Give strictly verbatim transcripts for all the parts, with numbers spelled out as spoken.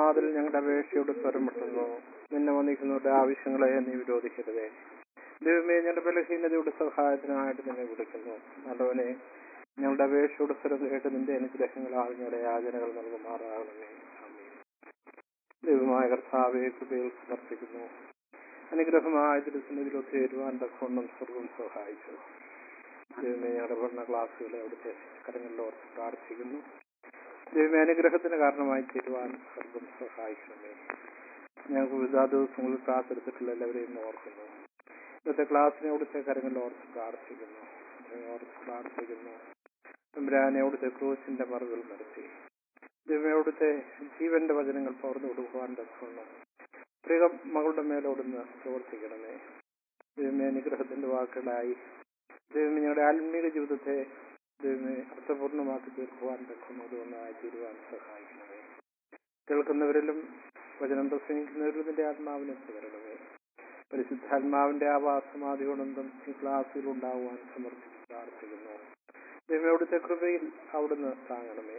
വാതിൽ ഞങ്ങളുടെ അപേക്ഷയോട് സ്വരമിട്ടുന്നു. നിന്നെ വന്നിക്കുന്നവരുടെ ആവശ്യങ്ങളെ നീ വിരോധിക്കരുതേ. ദൈവമേ, ഞങ്ങളുടെ ബലഹീനതയുടെ സഹായത്തിനായിട്ട് നിന്നെ വിളിക്കുന്നു. നല്ലവനെ, ഞങ്ങളുടെ അപേക്ഷയോട് സ്വരം കേട്ട് നിന്റെ അനുഗ്രഹങ്ങളാൽ ഞങ്ങളുടെ യാചനകൾ നൽകുമാറാകണമേ. ആമേൻ. ദൈവമായ കർത്താവേ, കൃപയിൽ സമർപ്പിക്കുന്നു. അനുഗ്രഹമായ തിരുസന്നിധിയിൽ ഒത്തുചേരുവാൻ തക്കവണ്ണം സ്വർഗം സഹായിച്ചു. ദൈവമേ, ഞങ്ങളുടെ പഠന ക്ലാസ്സുകളെ അവിടുത്തെ കരങ്ങളിൽ ഓർത്ത് പ്രാർത്ഥിക്കുന്നു. ദൈവമേ, അനുഗ്രഹത്തിന് കാരണമായി തീരുവാൻ സ്വർഗം സഹായിക്കണമേ. ഞങ്ങൾക്ക് വിവിധ ദിവസങ്ങളിൽ ക്ലാസ് എടുത്തിട്ടുള്ള എല്ലാവരെയും ഓർക്കുന്നു. ഇന്നത്തെ ക്ലാസ്സിനെ അവിടുത്തെ കരങ്ങളിൽ ഓർത്ത് പ്രാർത്ഥിക്കുന്നു ഓർത്ത് പ്രാർത്ഥിക്കുന്നു തമ്പുരാനെ, അവിടുത്തെ ക്രൂശിന്റെ മറുകൾ നടത്തി ദൈവമേ, അവിടുത്തെ ജീവന്റെ വചനങ്ങൾ പകർന്നു കൊടുക്കുവാൻ തക്കവണ്ണം പ്രിയ മകളുടെ മേലോടുന്ന് പ്രവർത്തിക്കണമേ. ദൈവമേ, അനുഗ്രഹത്തിന്റെ വാക്കുകളായി ദൈവമേ ഞങ്ങളുടെ ആത്മീക ജീവിതത്തെ ദൈവമേ അർത്ഥപൂർണ്ണമാക്കി തീർക്കുവാൻ തക്കുന്നതുകൊണ്ടായി തീരുവാൻ സഹായിക്കണമേ. കേൾക്കുന്നവരിലും വചനം പ്രസംഗിക്കുന്നവരിലും നിന്റെ ആത്മാവിനെ പകരണമേ. പരിശുദ്ധാത്മാവിന്റെ ആവാസമാദിയോടൊന്നും ഈ ക്ലാസ്സിൽ ഉണ്ടാകുവാൻ സമർപ്പിച്ച് പ്രാർത്ഥിക്കുന്നു. ദൈവമേ, അവിടുത്തെ കൃപയിൽ അവിടുന്ന് താങ്ങണമേ.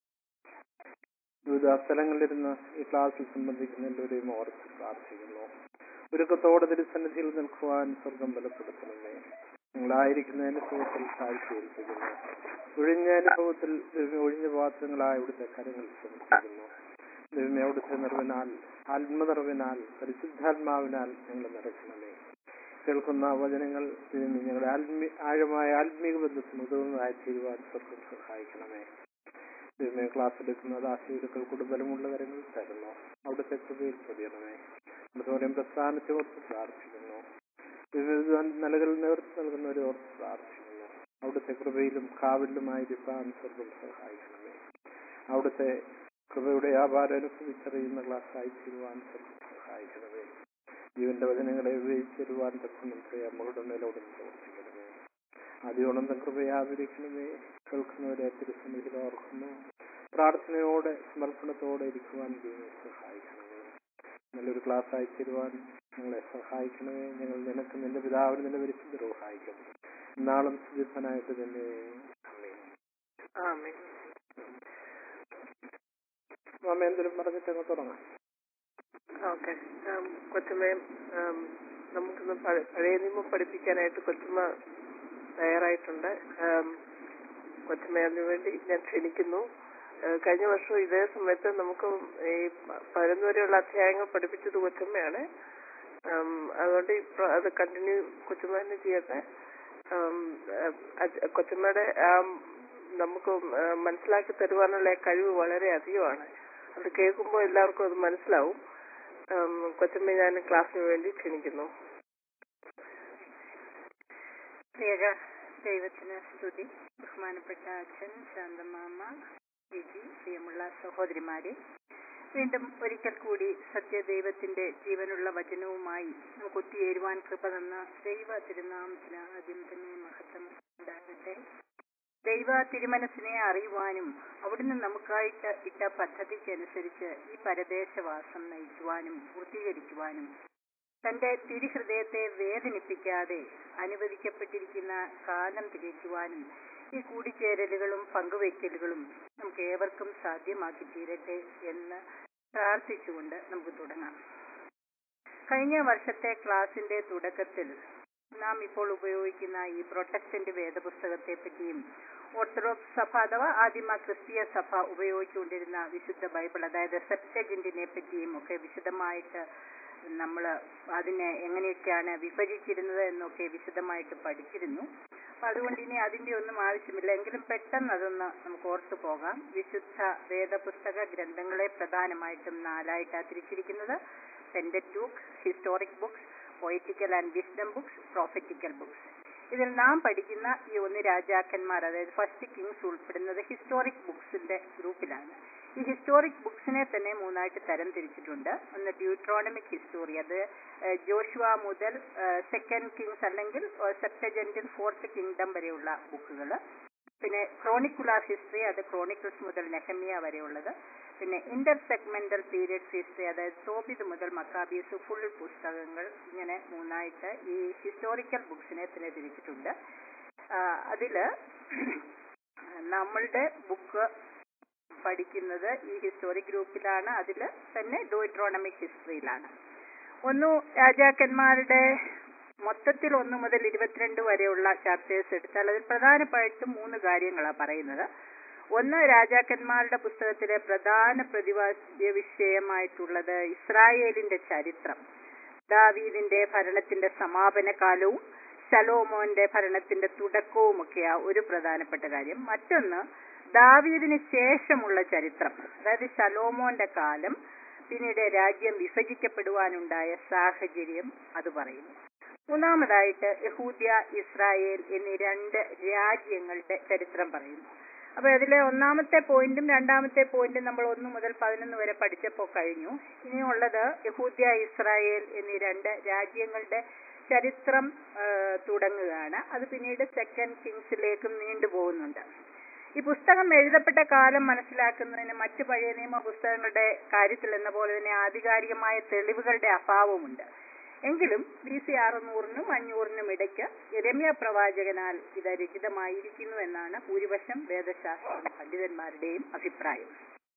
വിവിധ സ്ഥലങ്ങളിലിരുന്ന് ഈ ക്ലാസ്സിൽ സംബന്ധിക്കുന്ന എല്ലാവരെയും ഓർത്ത് പ്രാർത്ഥിക്കുന്നു. ഒരുക്കത്തോടെ തിരുസന്നിധിയിൽ നിൽക്കുവാൻ സ്വർഗം ബലപ്പെടുത്തണമേ. നിങ്ങളായിരിക്കുന്ന അനുഭവത്തിൽ കാഴ്ചയേൽപ്പിക്കുന്നു. ഒഴിഞ്ഞ അനുഭവത്തിൽ ഒഴിഞ്ഞ പാത്രങ്ങളായ ഇവിടുത്തെ കരങ്ങൾ സമർപ്പിക്കുന്നു. ദൈവമേ, അവിടുത്തെ നിറവിനാൽ, ആത്മനിറവിനാൽ, പരിശുദ്ധാത്മാവിനാൽ ഞങ്ങൾ നിറയ്ക്കണമേ. കേൾക്കുന്ന വചനങ്ങൾ ദൈവമേ ഞങ്ങളുടെ ആത്മീ ആഴമായ ആത്മീക ബന്ധത്തിന് ഉതകുന്നതായി തീരുവാൻ സ്വർഗം സഹായിക്കണമേ. ദൈവമേ, ക്ലാസ് എടുക്കുന്ന ദാസീകൾക്ക് ബലമുള്ള കരങ്ങൾ തരുന്നു. അവിടുത്തെ കൃപയിൽ പൊതിയണമേ. അതുപോലെ പ്രസ്ഥാനത്തെ ഓർത്ത് പ്രാർത്ഥിക്കുന്നു. നിലകൾ നേതൃത്വം നൽകുന്നവരെ ഓർത്ത് പ്രാർത്ഥിക്കുന്നു. അവിടുത്തെ കൃപയിലും കാവലിലുമായിരിക്കാൻ സ്വർഗം സഹായിക്കണമേ. അവിടുത്തെ കൃപയുടെ വ്യാപാരം അനുഭവിച്ചറിയുന്ന ക്ലാസ്സായി തീരുവാൻ സ്വർഗം സഹായിക്കണമേ. ജീവന്റെ വചനങ്ങളെ ഉപയോഗിച്ചിരുവാൻ തക്കണം മകളുടെ മേലോടും പ്രവർത്തിക്കണമേ. ആദ്യോണന്തം കൃപയാതിരിക്കണമേ. കേൾക്കുന്നവരെ തിരുസന്നിധിയിൽ ഓർക്കുന്നു. പ്രാർത്ഥനയോടെ സമർപ്പണത്തോടെ ഇരിക്കുവാൻ ദൈവം സഹായിക്കണമേ. നല്ലൊരു ക്ലാസ് അയച്ചിരുവാൻ ഞങ്ങളെ സഹായിക്കണമേ. ഞങ്ങൾ നിനക്ക് നിന്റെ പിതാവിന് നിന്റെ പരിശുദ്ധ സഹായിക്കും. നാളും സുജിത്തനായിട്ട് തന്നെ. മാമ എന്തെങ്കിലും പറഞ്ഞിട്ട് അങ്ങ് തുടങ്ങാം. ഓക്കെ. കൊച്ചമ്മയും നമുക്കിന്ന് പഴയ നിയമം പഠിപ്പിക്കാനായിട്ട് കൊച്ചമ്മ തയ്യാറായിട്ടുണ്ട്. കൊച്ചമ്മ അതിനു വേണ്ടി ഞാൻ ക്ഷണിക്കുന്നു. കഴിഞ്ഞ വർഷം ഇതേ സമയത്ത് നമുക്ക് ഈ പതിനൊന്ന് വരെയുള്ള അധ്യായങ്ങൾ പഠിപ്പിച്ചത് കൊച്ചമ്മയാണ്. അതുകൊണ്ട് ഇപ്പൊ അത് കണ്ടിന്യൂ കൊച്ചമ്മ തന്നെ ചെയ്യട്ടെ. കൊച്ചമ്മയുടെ നമുക്ക് മനസ്സിലാക്കി തരുവാനുള്ള കഴിവ് വളരെ അധികമാണ്. അത് കേൾക്കുമ്പോൾ എല്ലാവർക്കും അത് മനസ്സിലാവും. കൊച്ചമ്മ ഞാൻ ക്ലാസ്സിന് വേണ്ടി ക്ഷണിക്കുന്നു. പ്രിയ ദൈവത്തിന് സ്തുതി. ബഹുമാനപ്പെട്ട അച്ഛൻ, ശാന്തമാമ, വിജി, പ്രിയമുള്ള സഹോദരിമാരെ, വീണ്ടും ഒരിക്കൽ കൂടി സത്യദൈവത്തിന്റെ ജീവനുള്ള വചനവുമായി നമുക്ക് ഒത്തുചേരുവാൻ കൃപ തന്ന ദൈവ തിരുനാമത്തിന് ആദ്യം തന്നെ മഹത്വം ഉണ്ടാകട്ടെ. ദൈവ തിരുമനസ്സിനെ അറിയുവാനും അവിടുന്ന് നമുക്കായിട്ട് ഇട്ട പദ്ധതിക്കനുസരിച്ച് ഈ പരദേശവാസം നയിക്കുവാനും പൂർത്തീകരിക്കുവാനും തന്റെ തിരുഹൃദയത്തെ വേദനിപ്പിക്കാതെ അനുവദിക്കപ്പെട്ടിരിക്കുന്ന കാലം തികയ്ക്കുവാനും ഈ കൂടിച്ചേരലുകളും പങ്കുവയ്ക്കലുകളും നമുക്ക് ഏവർക്കും സാധ്യമാക്കി തീരട്ടെ എന്ന് പ്രാർത്ഥിച്ചുകൊണ്ട് നമുക്ക് തുടങ്ങാം. കഴിഞ്ഞ വർഷത്തെ ക്ലാസിന്റെ തുടക്കത്തിൽ നാം ഇപ്പോൾ ഉപയോഗിക്കുന്ന ഈ പ്രൊട്ടസ്റ്റന്റ് വേദപുസ്തകത്തെ പറ്റിയും ഓർത്തഡോക്സ് സഭ അഥവാ ആദിമ ക്രിസ്തീയ സഭ ഉപയോഗിച്ചുകൊണ്ടിരുന്ന വിശുദ്ധ ബൈബിൾ, അതായത് സെപ്റ്റജിന്റിനെ പറ്റിയും ഒക്കെ വിശദമായിട്ട് നമ്മൾ അതിനെ എങ്ങനെയൊക്കെയാണ് വിഭജിച്ചിരുന്നത് എന്നൊക്കെ വിശദമായിട്ട് പഠിച്ചിരുന്നു. അപ്പൊ അതുകൊണ്ട് ഇനി അതിന്റെ ഒന്നും ആവശ്യമില്ല. എങ്കിലും പെട്ടെന്ന് അതൊന്ന് നമുക്ക് ഓർത്തു പോകാം. വിശുദ്ധ വേദപുസ്തക ഗ്രന്ഥങ്ങളെ പ്രധാനമായിട്ടും നാലായിട്ടാണ് തിരിച്ചിരിക്കുന്നത്: Pentateuch, historic books, poetical and wisdom books, prophetical books. ഇതിൽ നാം പഠിക്കുന്ന ഈ ഒന്ന് രാജാക്കന്മാർ, അതായത് ഫസ്റ്റ് കിങ്സ് ഉൾപ്പെടുന്നത് ഹിസ്റ്റോറിക് ബുക്സിന്റെ ഗ്രൂപ്പിലാണ്. ഈ ഹിസ്റ്റോറിക് ബുക്സിനെ തന്നെ മൂന്നായിട്ട് തരം തിരിച്ചിട്ടുണ്ട്. ഒന്ന് ഡ്യൂട്രോണമിക് ഹിസ്റ്റോറി, അത് ജോഷുവ മുതൽ സെക്കൻഡ് കിങ്സ് അല്ലെങ്കിൽ സെപ്റ്റജന്റിൽ ഫോർത്ത് കിങ്ഡം വരെയുള്ള ബുക്കുകൾ. പിന്നെ ക്രോണിക്കുലാർ ഹിസ്റ്ററി, അത് ക്രോണിക്കിൾസ് മുതൽ നെഹമ്യ വരെയുള്ളത്. പിന്നെ ഇന്റർ സെഗ്മെന്റൽ പീരിയഡ്സ് ഹിസ്റ്ററി, അതായത് തോബിത് മുതൽ മക്കാബീസ് ഫുൾ പുസ്തകങ്ങൾ. ഇങ്ങനെ മൂന്നായിട്ട് ഈ ഹിസ്റ്റോറിക്കൽ ബുക്സിനെ തന്നെ തിരിച്ചിട്ടുണ്ട്. അതില് നമ്മളുടെ ബുക്ക് പഠിക്കുന്നത് ഈ ഹിസ്റ്റോറി ഗ്രൂപ്പിലാണ്. അതിൽ തന്നെ ഡോയിട്രോണമിക് ഹിസ്റ്ററിയിലാണ്. ഒന്ന് രാജാക്കന്മാരുടെ മൊത്തത്തിൽ ഒന്ന് മുതൽ ഇരുപത്തിരണ്ട് വരെയുള്ള ചാപ്റ്റേഴ്സ് എടുത്താൽ അതിൽ പ്രധാനമായിട്ടും മൂന്ന് കാര്യങ്ങളാണ് പറയുന്നത്. ഒന്ന്, രാജാക്കന്മാരുടെ പുസ്തകത്തിലെ പ്രധാന പ്രതിപാദ്യ വിഷയമായിട്ടുള്ളത് ഇസ്രായേലിന്റെ ചരിത്രം, ദാവീദിന്റെ ഭരണത്തിന്റെ സമാപന കാലവും ശലോമോന്റെ ഭരണത്തിന്റെ തുടക്കവുമൊക്കെയാ ഒരു പ്രധാനപ്പെട്ട കാര്യം. മറ്റൊന്ന്, ദാവീദിന് ശേഷമുള്ള ചരിത്രം, അതായത് ശലോമോന്റെ കാലം, പിന്നീട് രാജ്യം വിഭജിക്കപ്പെടുവാനുണ്ടായ സാഹചര്യം അത് പറയുന്നു. മൂന്നാമതായിട്ട് യഹൂദ്യ, ഇസ്രായേൽ എന്നീ രണ്ട് രാജ്യങ്ങളുടെ ചരിത്രം പറയുന്നു. അപ്പൊ അതിലെ ഒന്നാമത്തെ പോയിന്റും രണ്ടാമത്തെ പോയിന്റും നമ്മൾ ഒന്ന് മുതൽ പതിനൊന്ന് വരെ പഠിച്ചപ്പോൾ കഴിഞ്ഞു. ഇനിയുള്ളത് യഹൂദ്യ, ഇസ്രായേൽ എന്നീ രണ്ട് രാജ്യങ്ങളുടെ ചരിത്രം തുടങ്ങുകയാണ്. അത് പിന്നീട് സെക്കൻഡ് കിങ്സിലേക്കും നീണ്ടുപോകുന്നുണ്ട്. ഈ പുസ്തകം എഴുതപ്പെട്ട കാലം മനസ്സിലാക്കുന്നതിന് മറ്റ് പഴയ നിയമ പുസ്തകങ്ങളുടെ കാര്യത്തിൽ എന്ന പോലെ തന്നെ ആധികാരികമായ തെളിവുകളുടെ അഭാവമുണ്ട്. എങ്കിലും ബി സി അറുന്നൂറിനും അഞ്ഞൂറിനും ഇടയ്ക്ക് യെരമ്യാ പ്രവാചകനാൽ ഇത് രചിതമായിരിക്കുന്നു എന്നാണ് ഭൂരിപക്ഷം വേദശാസ്ത്ര പണ്ഡിതന്മാരുടെയും അഭിപ്രായം.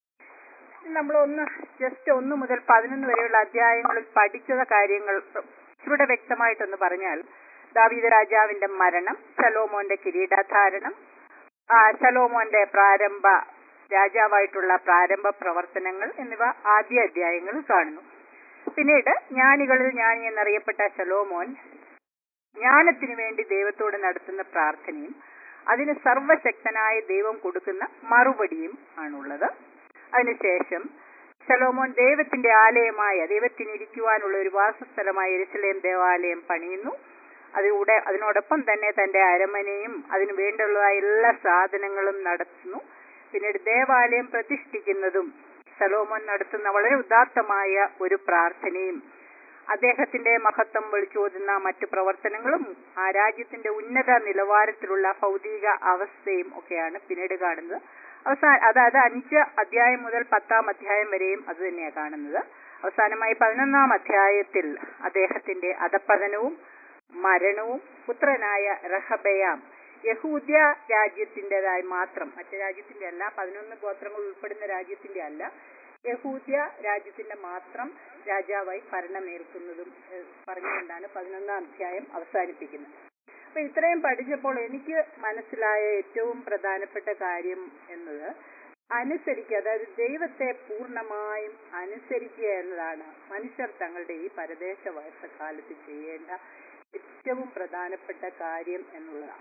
നമ്മളൊന്ന് ജസ്റ്റ് ഒന്ന് മുതൽ പതിനൊന്ന് വരെയുള്ള അധ്യായങ്ങളിൽ പഠിച്ച കാര്യങ്ങൾ ഇവിടെ വ്യക്തമായിട്ടൊന്ന് പറഞ്ഞാൽ, ദാവീദ് രാജാവിന്റെ മരണം, ശലോമോന്റെ കിരീടാധാരണം, ശലോമോന്റെ പ്രാരംഭ രാജാവായിട്ടുള്ള പ്രാരംഭ പ്രവർത്തനങ്ങൾ എന്നിവ ആദ്യ അധ്യായങ്ങളിൽ കാണുന്നു. പിന്നീട് ജ്ഞാനികളിൽ ജ്ഞാനി എന്നറിയപ്പെട്ട ശലോമോൻ ജ്ഞാനത്തിനു വേണ്ടി ദൈവത്തോട് നടത്തുന്ന പ്രാർത്ഥനയും അതിന് സർവശക്തനായ ദൈവം കൊടുക്കുന്ന മറുപടിയും ആണുള്ളത്. അതിനുശേഷം ശലോമോൻ ദൈവത്തിന്റെ ആലയമായ ദൈവത്തിനിരിക്കുവാനുള്ള ഒരു വാസസ്ഥലമായ യെരൂശലേം ദേവാലയം പണിയുന്നു. അതിലൂടെ അതിനോടൊപ്പം തന്നെ തന്റെ അരമനയും അതിനു വേണ്ടിയുള്ള എല്ലാ സാധനങ്ങളും നടത്തുന്നു. പിന്നീട് ദേവാലയം പ്രതിഷ്ഠിക്കുന്നതും ശലോമോൻ നടത്തുന്ന വളരെ ഉദാത്തമായ ഒരു പ്രാർത്ഥനയും അദ്ദേഹത്തിന്റെ മഹത്വം വിളിച്ചോതുന്ന മറ്റു പ്രവർത്തനങ്ങളും ആ രാജ്യത്തിന്റെ ഉന്നത നിലവാരത്തിലുള്ള ഭൗതിക അവസ്ഥയും ഒക്കെയാണ് പിന്നീട് കാണുന്നത്. അവസാന അതായത് അഞ്ച് അധ്യായം മുതൽ പത്താം അധ്യായം വരെയും അത് തന്നെയാണ് കാണുന്നത്. അവസാനമായി പതിനൊന്നാം അധ്യായത്തിൽ അദ്ദേഹത്തിന്റെ അധപ്പതനവും മരണവും പുത്രനായ റഹബയാം യഹൂദ്യ രാജ്യത്തിൻ്റെതായി മാത്രം, മറ്റു രാജ്യത്തിന്റെ അല്ല, പതിനൊന്ന് ഗോത്രങ്ങൾ ഉൾപ്പെടുന്ന രാജ്യത്തിന്റെ അല്ല, യഹൂദ്യ രാജ്യത്തിന്റെ മാത്രം രാജാവായി ഭരണമേൽക്കുന്നതും പറഞ്ഞുകൊണ്ടാണ് പതിനൊന്നാം അധ്യായം അവസാനിപ്പിക്കുന്നത്. അപ്പൊ ഇത്രയും പഠിച്ചപ്പോൾ എനിക്ക് മനസ്സിലായ ഏറ്റവും പ്രധാനപ്പെട്ട കാര്യം എന്നത് അനുസരിക്കുക, അതായത് ദൈവത്തെ പൂർണ്ണമായും അനുസരിക്കുക എന്നതാണ് മനുഷ്യർ തങ്ങളുടെ ഈ പരദേശവാസ കാലത്ത് ചെയ്യേണ്ട ഏറ്റവും പ്രധാനപ്പെട്ട കാര്യം എന്നുള്ളതാണ്.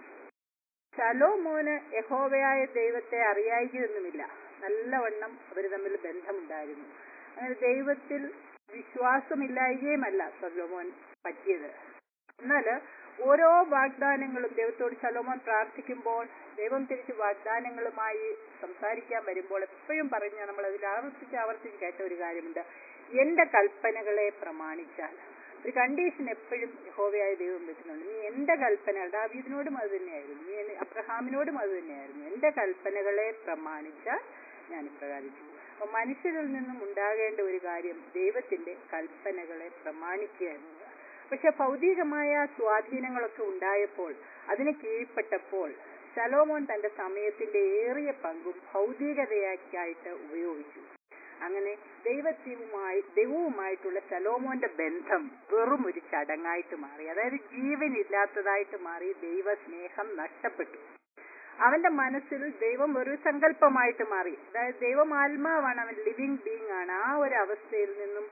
ശലോമോന് യഹോവയായ ദൈവത്തെ അറിയായികയൊന്നുമില്ല, നല്ലവണ്ണം അവർ തമ്മിൽ ബന്ധമുണ്ടായിരുന്നു. അങ്ങനെ ദൈവത്തിൽ വിശ്വാസമില്ലായികയുമല്ല ശലോമോൻ പറ്റിയത്. എന്നാൽ ഓരോ വാഗ്ദാനങ്ങളും ദൈവത്തോട് ശലോമോൻ പ്രാർത്ഥിക്കുമ്പോൾ ദൈവം തിരിച്ച് വാഗ്ദാനങ്ങളുമായി സംസാരിക്കാൻ വരുമ്പോൾ എപ്പോഴും പറഞ്ഞ നമ്മൾ അതിൽ ആവർത്തിച്ച് ആവർത്തിച്ച് കേട്ട ഒരു കാര്യമുണ്ട്, എന്റെ കൽപ്പനകളെ പ്രമാണിച്ചാൽ. ഒരു കണ്ടീഷൻ എപ്പോഴും യഹോവയായ ദൈവം വെക്കുന്നുണ്ട്. നീ എന്റെ കൽപ്പനകൾ, ദാവീദിനോടും അത് തന്നെയായിരുന്നു, നീ അബ്രഹാമിനോടും അത് തന്നെയായിരുന്നു, എന്റെ കൽപ്പനകളെ പ്രമാണിച്ചാൽ ഞാൻ ഇപ്രകാരം ചെയ്യും. അപ്പൊ മനുഷ്യരിൽ നിന്നും ഉണ്ടാകേണ്ട ഒരു കാര്യം ദൈവത്തിന്റെ കൽപ്പനകളെ പ്രമാണിക്കുക എന്നുള്ളത്. പക്ഷെ ഭൗതികമായ സ്വാധീനങ്ങളൊക്കെ ഉണ്ടായപ്പോൾ, അതിന് കീഴ്പ്പെട്ടപ്പോൾ ശലോമോൻ തന്റെ സമയത്തിന്റെ ഏറിയ പങ്കും ഭൗതികതയായിട്ട് ഉപയോഗിച്ചു. അങ്ങനെ ദൈവത്തിനുമായി ദൈവവുമായിട്ടുള്ള ശലോമോന്റെ ബന്ധം വെറും ഒരു ചടങ്ങായിട്ട് മാറി, അതായത് ജീവനില്ലാത്തതായിട്ട് മാറി. ദൈവസ്നേഹം നഷ്ടപ്പെട്ടു. അവന്റെ മനസ്സിൽ ദൈവം ഒരു സങ്കല്പമായിട്ട് മാറി, അതായത് ദൈവം ആത്മാവാണ്, അവൻ ലിവിങ് ബീങ് ആണ്. ആ ഒരു അവസ്ഥയിൽ നിന്നും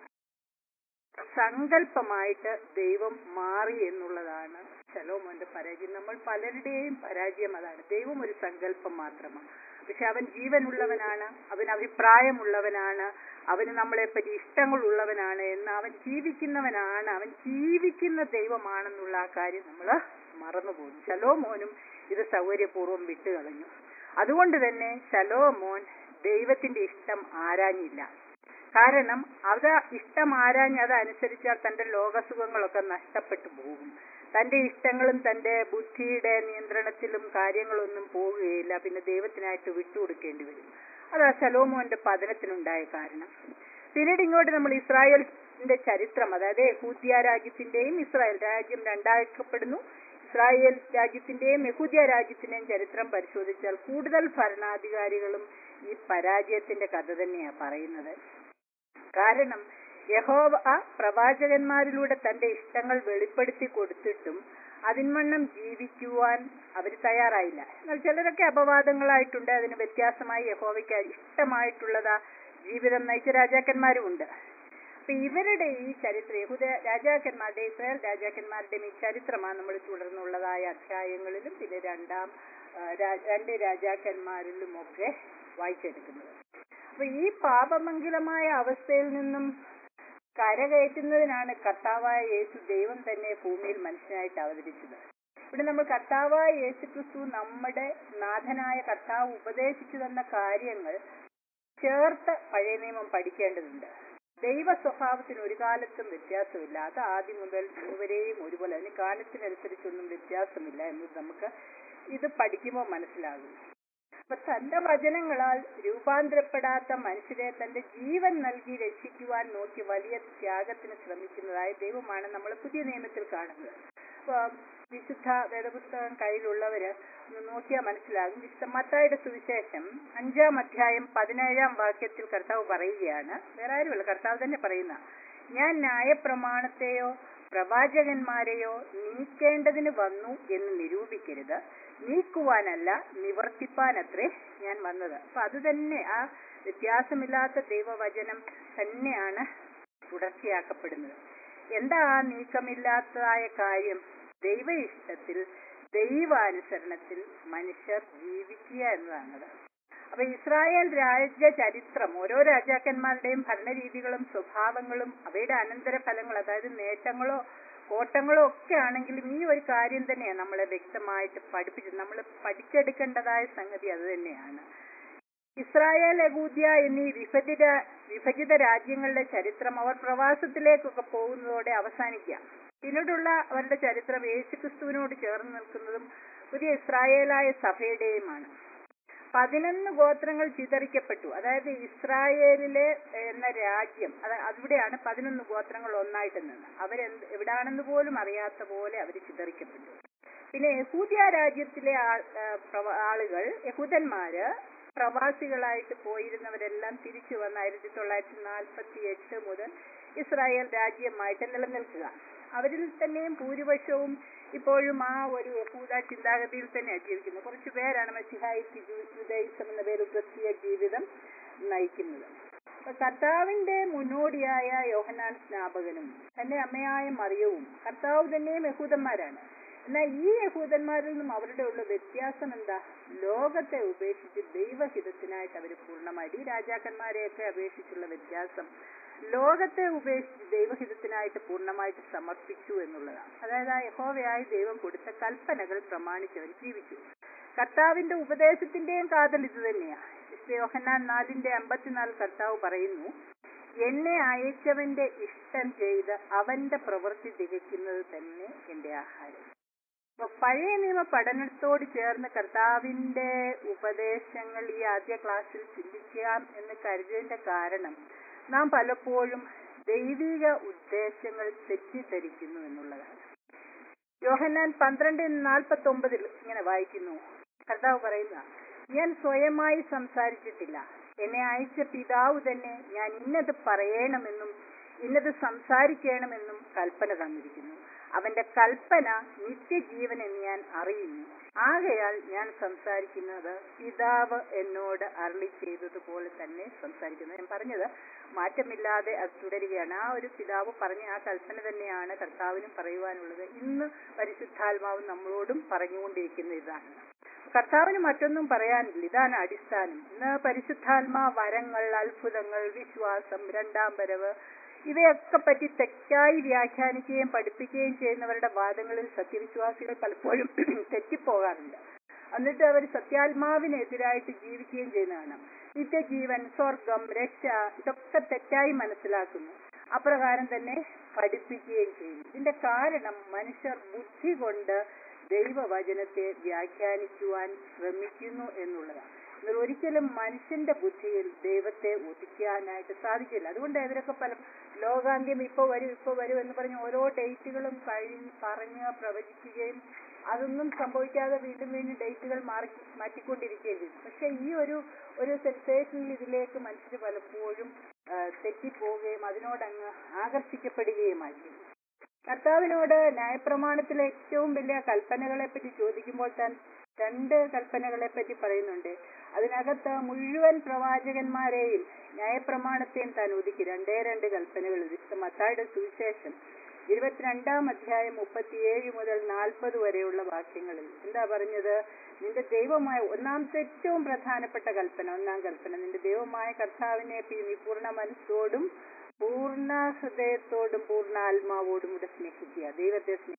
സങ്കല്പമായിട്ട് ദൈവം മാറി എന്നുള്ളതാണ് ശലോമോന്റെ പരാജയം. നമ്മൾ പലരുടെയും പരാജയം അതാണ്. ദൈവം ഒരു സങ്കല്പം മാത്രമാണ്, പക്ഷെ അവൻ ജീവനുള്ളവനാണ്, അവൻ അഭിപ്രായമുള്ളവനാണ്, അവന് നമ്മളെപ്പറ്റി ഇഷ്ടങ്ങളുള്ളവനാണ് എന്ന് അവൻ ജീവിക്കുന്നവനാണ്, അവൻ ജീവിക്കുന്ന ദൈവമാണെന്നുള്ള ആ കാര്യം നമ്മൾ മറന്നുപോകുന്നു. ശലോമോനും ഇത് സൗകര്യപൂർവ്വം വിട്ടുകളഞ്ഞു. അതുകൊണ്ട് തന്നെ ശലോമോൻ ദൈവത്തിന്റെ ഇഷ്ടം ആരാഞ്ഞില്ല. കാരണം അത് ഇഷ്ടം ആരാഞ്ഞ് അതനുസരിച്ചാൽ തന്റെ ലോകസുഖങ്ങളൊക്കെ നഷ്ടപ്പെട്ടു പോകും. തന്റെ ഇഷ്ടങ്ങളും തന്റെ ബുദ്ധിയുടെ നിയന്ത്രണത്തിലും കാര്യങ്ങളൊന്നും പോവുകയില്ല. പിന്നെ ദൈവത്തിനായിട്ട് വിട്ടുകൊടുക്കേണ്ടി വരും. അതാ ശലോമോന്റെ പതനത്തിനുണ്ടായ കാരണം. പിന്നീട് ഇങ്ങോട്ട് നമ്മൾ ഇസ്രായേലിന്റെ ചരിത്രം, അതായത് യഹൂദ്യ രാജ്യത്തിന്റെയും ഇസ്രായേൽ രാജ്യം രണ്ടാക്കപ്പെടുന്നു. ഇസ്രായേൽ രാജ്യത്തിന്റെയും യഹൂദ്യ രാജ്യത്തിന്റെയും ചരിത്രം പരിശോധിച്ചാൽ കൂടുതൽ ഭരണാധികാരികളും ഈ പരാജയത്തിന്റെ കഥ തന്നെയാണ് പറയുന്നത്. കാരണം യഹോവ പ്രവാചകന്മാരിലൂടെ തന്റെ ഇഷ്ടങ്ങൾ വെളിപ്പെടുത്തി കൊടുത്തിട്ടും അതിൻവണ്ണം ജീവിക്കുവാൻ അവർ തയ്യാറായില്ല. എന്നാൽ ചിലരൊക്കെ അപവാദങ്ങളായിട്ടുണ്ട്. അതിന് വ്യത്യാസമായി യഹോവയ്ക്ക് ഇഷ്ടമായിട്ടുള്ളതാ ജീവിതം നയിച്ച രാജാക്കന്മാരും ഉണ്ട്. അപ്പൊ ഇവരുടെ ഈ ചരിത്രം, യഹൂദ രാജാക്കന്മാരുടെ, ഇസ്രായേൽ രാജാക്കന്മാരുടെയും ഈ ചരിത്രമാണ് നമ്മൾ തുടർന്നുള്ളതായ അധ്യായങ്ങളിലും പിന്നെ രണ്ടാം രണ്ട് രാജാക്കന്മാരിലുമൊക്കെ വായിച്ചെടുക്കുന്നത്. അപ്പൊ ഈ പാപമംഗലമായ അവസ്ഥയിൽ നിന്നും കരകയറ്റുന്നതിനാണ് കർത്താവായ യേശു ദൈവം തന്നെ ഭൂമിയിൽ മനുഷ്യനായിട്ട് അവതരിച്ചത്. ഇവിടെ നമ്മൾ കർത്താവായ യേശു ക്രിസ്തു നമ്മുടെ നാഥനായ കർത്താവ് ഉപദേശിച്ചു തന്ന കാര്യങ്ങൾ ചേർത്ത് പഴയ നിയമം പഠിക്കേണ്ടതുണ്ട്. ദൈവ സ്വഭാവത്തിന് ഒരു കാലത്തും വ്യത്യാസമില്ല. അത് ആദ്യം മുതൽ ഇന്നുവരെയും ഒരുപോലെ, അതിന് കാലത്തിനനുസരിച്ചൊന്നും വ്യത്യാസമില്ല എന്നത് നമുക്ക് ഇത് പഠിക്കുമ്പോൾ മനസ്സിലാകും. അപ്പൊ തന്റെ വചനങ്ങളാൽ രൂപാന്തരപ്പെടാത്ത മനുഷ്യരെ തന്റെ ജീവൻ നൽകി രക്ഷിക്കുവാൻ നോക്കി വലിയ ത്യാഗത്തിന് ശ്രമിക്കുന്നതായ ദൈവമാണ് നമ്മൾ പുതിയ നിയമത്തിൽ കാണുന്നത്. അപ്പൊ വിശുദ്ധ വേദപുസ്തകം കയ്യിലുള്ളവര് ഒന്ന് നോക്കിയാൽ മനസ്സിലാകും. വിശുദ്ധ മത്തായിയുടെ സുവിശേഷം അഞ്ചാം അധ്യായം പതിനേഴാം വാക്യത്തിൽ കർത്താവ് പറയുകയാണ്, വേറെ ആരുമല്ല, കർത്താവ് തന്നെ പറയുന്ന, ഞാൻ ന്യായപ്രമാണത്തെയോ പ്രവാചകന്മാരെയോ നീക്കേണ്ടതിന് വന്നു എന്ന് നിരൂപിക്കരുത്, നീക്കുവാനല്ല നിവർത്തിപ്പാനത്രേ ഞാൻ വന്നത്. അപ്പൊ അത് തന്നെ, ആ വ്യത്യാസമില്ലാത്ത ദൈവവചനം തന്നെയാണ് തുടർച്ചയാക്കപ്പെടുന്നത്. എന്താ ആ നീക്കമില്ലാത്തതായ കാര്യം? ദൈവ ഇഷ്ടത്തിൽ ദൈവാനുസരണത്തിൽ മനുഷ്യർ ജീവിക്കുക എന്നതാണത്. അപ്പൊ ഇസ്രായേൽ രാജ്യ ചരിത്രം, ഓരോ രാജാക്കന്മാരുടെയും ഭരണരീതികളും സ്വഭാവങ്ങളും അവയുടെ അനന്തരഫലങ്ങൾ, അതായത് നേട്ടങ്ങളോ കോട്ടങ്ങളോ ഒക്കെ ആണെങ്കിലും ഈ ഒരു കാര്യം തന്നെയാണ് നമ്മളെ വ്യക്തമായിട്ട് പഠിപ്പിച്ചത്. നമ്മൾ പഠിച്ചെടുക്കേണ്ടതായ സംഗതി അത് തന്നെയാണ്. ഇസ്രായേൽ, യഹൂദ്യ എന്നീ വിഭജിത വിഭജിത രാജ്യങ്ങളുടെ ചരിത്രം അവർ പ്രവാസത്തിലേക്കൊക്കെ പോകുന്നതോടെ അവസാനിക്കാം. പിന്നീടുള്ള അവരുടെ ചരിത്രം യേശുക്രിസ്തുവിനോട് ചേർന്ന് നിൽക്കുന്നതും പുതിയ ഇസ്രായേലായ സഭയുടെയുമാണ്. പതിനൊന്ന് ഗോത്രങ്ങൾ ചിതറിക്കപ്പെട്ടു. അതായത് ഇസ്രായേലിലെ എന്ന രാജ്യം, അത് അവിടെയാണ് പതിനൊന്ന് ഗോത്രങ്ങൾ ഒന്നായിട്ട് നിന്ന് അവരെന്ത് എവിടാണെന്ന് പോലും അറിയാത്ത പോലെ അവർ ചിതറിക്കപ്പെട്ടു. പിന്നെ യഹൂദ്യ രാജ്യത്തിലെ ആളുകൾ, യഹൂദന്മാര് പ്രവാസികളായിട്ട് പോയിരുന്നവരെല്ലാം തിരിച്ചു വന്ന് ആയിരത്തി തൊള്ളായിരത്തി നാൽപ്പത്തി എട്ട് മുതൽ ഇസ്രായേൽ രാജ്യമായിട്ട് നിലനിൽക്കുക. അവരിൽ തന്നെയും ഭൂരിപക്ഷവും ഇപ്പോഴും ആ ഒരു യഹൂദ ചിന്താഗതിയിൽ തന്നെയാണ് ജീവിക്കുന്നത്. കുറച്ചു പേരാണ് മസിഹായിക്ക് ജൂദയിസം എന്ന പേരിൽ ക്രിസ്തീയ ജീവിതം നയിക്കുന്നത്. കർത്താവിന്റെ മുന്നോടിയായ യോഹന്നാൻ സ്നാപകനും തന്റെ അമ്മയായ മറിയവും കർത്താവ് തന്നെയും യഹൂദന്മാരാണ്. എന്നാൽ ഈ യഹൂദന്മാരിൽ നിന്നും അവരുടെ ഉള്ള വ്യത്യാസം എന്താ? ലോകത്തെ ഉപേക്ഷിച്ച് ദൈവഹിതത്തിനായിട്ട് അവർ പൂർണ്ണമായിട്ട്, ഈ രാജാക്കന്മാരെയൊക്കെ അപേക്ഷിച്ചുള്ള വ്യത്യാസം, ലോകത്തെ ഉപേക്ഷിച്ച് ദൈവഹിതത്തിനായിട്ട് പൂർണ്ണമായിട്ട് സമർപ്പിച്ചു എന്നുള്ളതാണ്. അതായത് ആ യഹോവയായ ദൈവം കൊടുത്ത കൽപ്പനകൾ പ്രമാണിച്ചവർ ജീവിച്ചു. കർത്താവിന്റെ ഉപദേശത്തിന്റെയും കാതൽ ഇത് തന്നെയാണ്. യോഹന്നാൻ നാലിന്റെ അമ്പത്തിനാല് കർത്താവ് പറയുന്നു, എന്നെ അയച്ചവന്റെ ഇഷ്ടം ചെയ്ത് അവന്റെ പ്രവൃത്തി തികയ്ക്കുന്നത് തന്നെ എന്റെ ആഹാരം. അപ്പൊ പഴയ നിയമ പഠനത്തോട് ചേർന്ന് കർത്താവിന്റെ ഉപദേശങ്ങൾ ഈ ആദ്യ ക്ലാസ്സിൽ ചിന്തിക്കാം എന്ന് കരുതിയതിന്റെ കാരണം നാം പലപ്പോഴും ദൈവിക ഉദ്ദേശങ്ങൾ തെറ്റിദ്ധരിക്കുന്നു എന്നുള്ളതാണ്. യോഹന്നാൻ പന്ത്രണ്ട് നാൽപ്പത്തി ഒമ്പതിൽ ഇങ്ങനെ വായിക്കുന്നു, കർത്താവ് പറയുന്ന, ഞാൻ സ്വയമായി സംസാരിച്ചിട്ടില്ല, എന്നെ അയച്ച പിതാവ് തന്നെ ഞാൻ ഇന്നത് പറയണമെന്നും ഇന്നത് സംസാരിക്കണമെന്നും കൽപ്പന തന്നിരിക്കുന്നു. അവന്റെ കൽപ്പന നിത്യജീവൻ എന്ന് ഞാൻ അറിയുന്നു. ആകയാൽ ഞാൻ സംസാരിക്കുന്നത് പിതാവ് എന്നോട് അരുളി ചെയ്തതുപോലെ തന്നെ സംസാരിക്കുന്നത്. ഞാൻ പറഞ്ഞത് മാറ്റമില്ലാതെ അത് തുടരുകയാണ്. ആ ഒരു പിതാവ് പറഞ്ഞ ആ കൽപ്പന തന്നെയാണ് കർത്താവിനും പറയുവാനുള്ളത്. ഇന്ന് പരിശുദ്ധാത്മാവ് നമ്മളോടും പറഞ്ഞുകൊണ്ടിരിക്കുന്ന ഇതാണ്. കർത്താവിന് മറ്റൊന്നും പറയാനില്ല, ഇതാണ് അടിസ്ഥാനം. ഇന്ന് പരിശുദ്ധാത്മാ വരങ്ങൾ, അത്ഭുതങ്ങൾ, വിശ്വാസം, രണ്ടാം വരവ് ഇവയൊക്കെ പറ്റി തെറ്റായി വ്യാഖ്യാനിക്കുകയും പഠിപ്പിക്കുകയും ചെയ്യുന്നവരുടെ വാദങ്ങളിൽ സത്യവിശ്വാസികൾ പലപ്പോഴും തെറ്റിപ്പോകാറുണ്ട്. എന്നിട്ട് അവർ സത്യാത്മാവിനെതിരായിട്ട് ജീവിക്കുകയും ചെയ്യുന്നതാണ്. നിത്യജീവൻ, സ്വർഗം, രക്ഷ ഇതൊക്കെ തെറ്റായി മനസ്സിലാക്കുന്നു. അപ്രകാരം തന്നെ പഠിപ്പിക്കുകയും ചെയ്യുന്നു. ഇതിന്റെ കാരണം മനുഷ്യർ ബുദ്ധി കൊണ്ട് ദൈവവചനത്തെ വ്യാഖ്യാനിക്കുവാൻ ശ്രമിക്കുന്നു എന്നുള്ളതാണ്. എന്നാൽ ഒരിക്കലും മനുഷ്യന്റെ ബുദ്ധിയിൽ ദൈവത്തെ ഒതുക്കാനായിട്ട് സാധിക്കില്ല. അതുകൊണ്ട് ഇവരൊക്കെ പല ലോകാന്ത്യം ഇപ്പൊ വരും ഇപ്പൊ വരും എന്ന് പറഞ്ഞ് ഓരോ ഡേറ്റുകളും കഴിഞ്ഞ് പറഞ്ഞ് പ്രവചിക്കുകയും അതൊന്നും സംഭവിക്കാതെ വീണ്ടും വീണ്ടും ഡേറ്റുകൾ മാറി മാറ്റിക്കൊണ്ടിരിക്കുകയും ചെയ്തു. പക്ഷെ ഈ ഒരു ഒരു സെൻസേഷനിൽ ഇതിലേക്ക് മനുഷ്യർ പലപ്പോഴും ആ, തെറ്റിപ്പോവുകയും അതിനോടങ്ങ് ആകർഷിക്കപ്പെടുകയുമായി ചെയ്തു. കർത്താവിനോട് ന്യായപ്രമാണത്തിലെ ഏറ്റവും വലിയ കൽപ്പനകളെ പറ്റി ചോദിക്കുമ്പോൾ താൻ രണ്ട് കൽപ്പനകളെ പറ്റി പറയുന്നുണ്ട്. അതിനകത്ത് മുഴുവൻ പ്രവാചകന്മാരെയും ന്യായപ്രമാണത്തെയും താൻ ഒതുക്കി രണ്ടേ രണ്ട് കൽപ്പനകൾ. വിശുദ്ധ മത്തായിയുടെ സുവിശേഷം ഇരുപത്തിരണ്ടാം അധ്യായം മുപ്പത്തിയേഴ് മുതൽ നാൽപ്പത് വരെയുള്ള വാക്യങ്ങളിൽ എന്താ പറഞ്ഞത്? നിന്റെ ദൈവമായ ഒന്നാമത്തെ ഏറ്റവും പ്രധാനപ്പെട്ട കൽപ്പന, ഒന്നാം കൽപ്പന, നിന്റെ ദൈവമായ കർത്താവിനെ നീ പൂർണ്ണ മനസ്സോടും പൂർണ്ണ ഹൃദയത്തോടും പൂർണ്ണ ആത്മാവോടും കൂടെ സ്നേഹിക്കുക. ദൈവത്തെ സ്നേഹിക്കുക,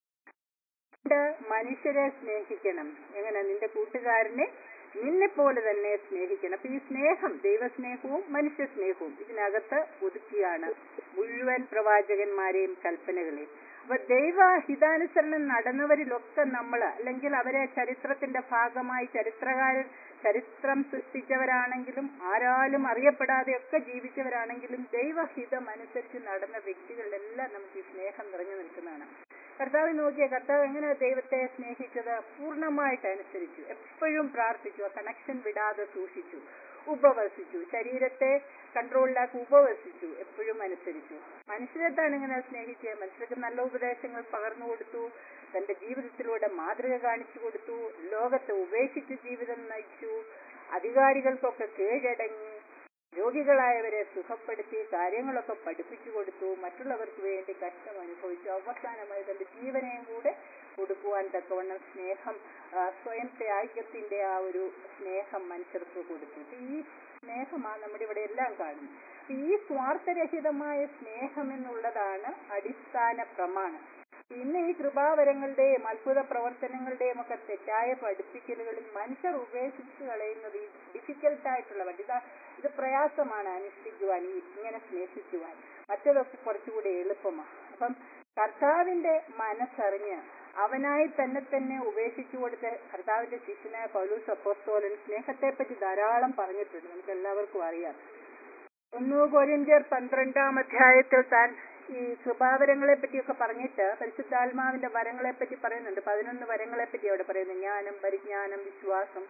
മനുഷ്യരെ സ്നേഹിക്കണം. എങ്ങനെ? നിന്റെ കൂട്ടുകാരനെ നിന്നെ പോലെ തന്നെ സ്നേഹിക്കണം. അപ്പൊ ഈ സ്നേഹം, ദൈവസ്നേഹവും മനുഷ്യ സ്നേഹവും ഇതിനകത്ത് ഒതുക്കിയാണ് മുഴുവൻ പ്രവാചകന്മാരെയും കൽപ്പനകളെയും. അപ്പൊ ദൈവഹിതാനുസരണം നടന്നവരിലൊക്കെ നമ്മൾ, അല്ലെങ്കിൽ അവരെ ചരിത്രത്തിന്റെ ഭാഗമായി ചരിത്രകാരൻ ചരിത്രം സൃഷ്ടിച്ചവരാണെങ്കിലും ആരാലും അറിയപ്പെടാതെയൊക്കെ ജീവിച്ചവരാണെങ്കിലും ദൈവഹിതം അനുസരിച്ച് നടന്ന വ്യക്തികളിലെല്ലാം നമുക്ക് ഈ സ്നേഹം നിറഞ്ഞു നിൽക്കുന്നതാണ്. കർത്താവ് നോക്കിയ കർത്താവ് എങ്ങനെ ദൈവത്തെ സ്നേഹിച്ചത്? പൂർണ്ണമായിട്ട് അനുസരിച്ചു, എപ്പോഴും പ്രാർത്ഥിച്ചു, ആ കണക്ഷൻ വിടാതെ സൂക്ഷിച്ചു, ഉപവസിച്ചു, ശരീരത്തെ കൺട്രോളിലാക്കി ഉപവസിച്ചു, എപ്പോഴും അനുസരിച്ചു. മനുഷ്യരെത്താണ് ഇങ്ങനെ സ്നേഹിച്ചത്? മനുഷ്യർക്ക് നല്ല ഉപദേശങ്ങൾ പകർന്നു കൊടുത്തു, തന്റെ ജീവിതത്തിലൂടെ മാതൃക കാണിച്ചു കൊടുത്തു, ലോകത്തെ ഉപേക്ഷിച്ച് ജീവിതം നയിച്ചു, അധികാരികൾക്കൊക്കെ കീഴടങ്ങി, രോഗികളായവരെ സുഖപ്പെടുത്തി, കാര്യങ്ങളൊക്കെ പഠിപ്പിച്ചു കൊടുത്തു, മറ്റുള്ളവർക്ക് വേണ്ടി കഷ്ടം അനുഭവിച്ചു, അവസാനമായി തന്റെ ജീവനെയും കൂടെ കൊടുക്കുവാൻ തക്കവണ്ണം സ്നേഹം, സ്വയം ത്യാഗത്തിന്റെ ആ ഒരു സ്നേഹം മനുഷ്യർക്ക് കൊടുത്തു. ഈ സ്നേഹമാണ് നമ്മുടെ ഇവിടെ എല്ലാം കാണുന്നത്. ഈ സ്വാർത്ഥരഹിതമായ സ്നേഹം എന്നുള്ളതാണ് അടിസ്ഥാന പ്രമാണം. ഇന്ന് ഈ കൃപാവരങ്ങളുടെയും അത്ഭുത പ്രവർത്തനങ്ങളുടെയും ഒക്കെ തെറ്റായ പഠിപ്പിക്കലുകളിൽ മനുഷ്യർ ഉപേക്ഷിച്ച് കളയുന്നത് ഈ ഡിഫിക്കൽട്ടായിട്ടുള്ള ഇതാ ഇത് പ്രയാസമാണ് അനുഷ്ഠിക്കുവാൻ, ഈ ഇങ്ങനെ സ്നേഹിക്കുവാൻ. മറ്റതൊക്കെ കുറച്ചുകൂടി എളുപ്പമാണ്. അപ്പം കർത്താവിന്റെ മനസ്സറിഞ്ഞ് അവനായി തന്നെ തന്നെ ഉപേക്ഷിച്ചു കൊടുത്ത കർത്താവിന്റെ ശിഷ്യനായ പൗലോസ് അപ്പോസ്തലൻ സ്നേഹത്തെ പറ്റി ധാരാളം പറഞ്ഞിട്ടുണ്ട്, നമുക്ക് എല്ലാവർക്കും അറിയാം. ഒന്ന് കൊരിന്ത്യർ പന്ത്രണ്ടാം അധ്യായത്തിൽ താൻ ഈ കൃപാവരങ്ങളെ പറ്റിയൊക്കെ പറഞ്ഞിട്ട് പരിശുദ്ധാത്മാവിന്റെ വരങ്ങളെ പറ്റി പറയുന്നുണ്ട്. പതിനൊന്ന് വരങ്ങളെ പറ്റി അവിടെ പറയുന്നു. ജ്ഞാനം, പരിജ്ഞാനം, വിശ്വാസം,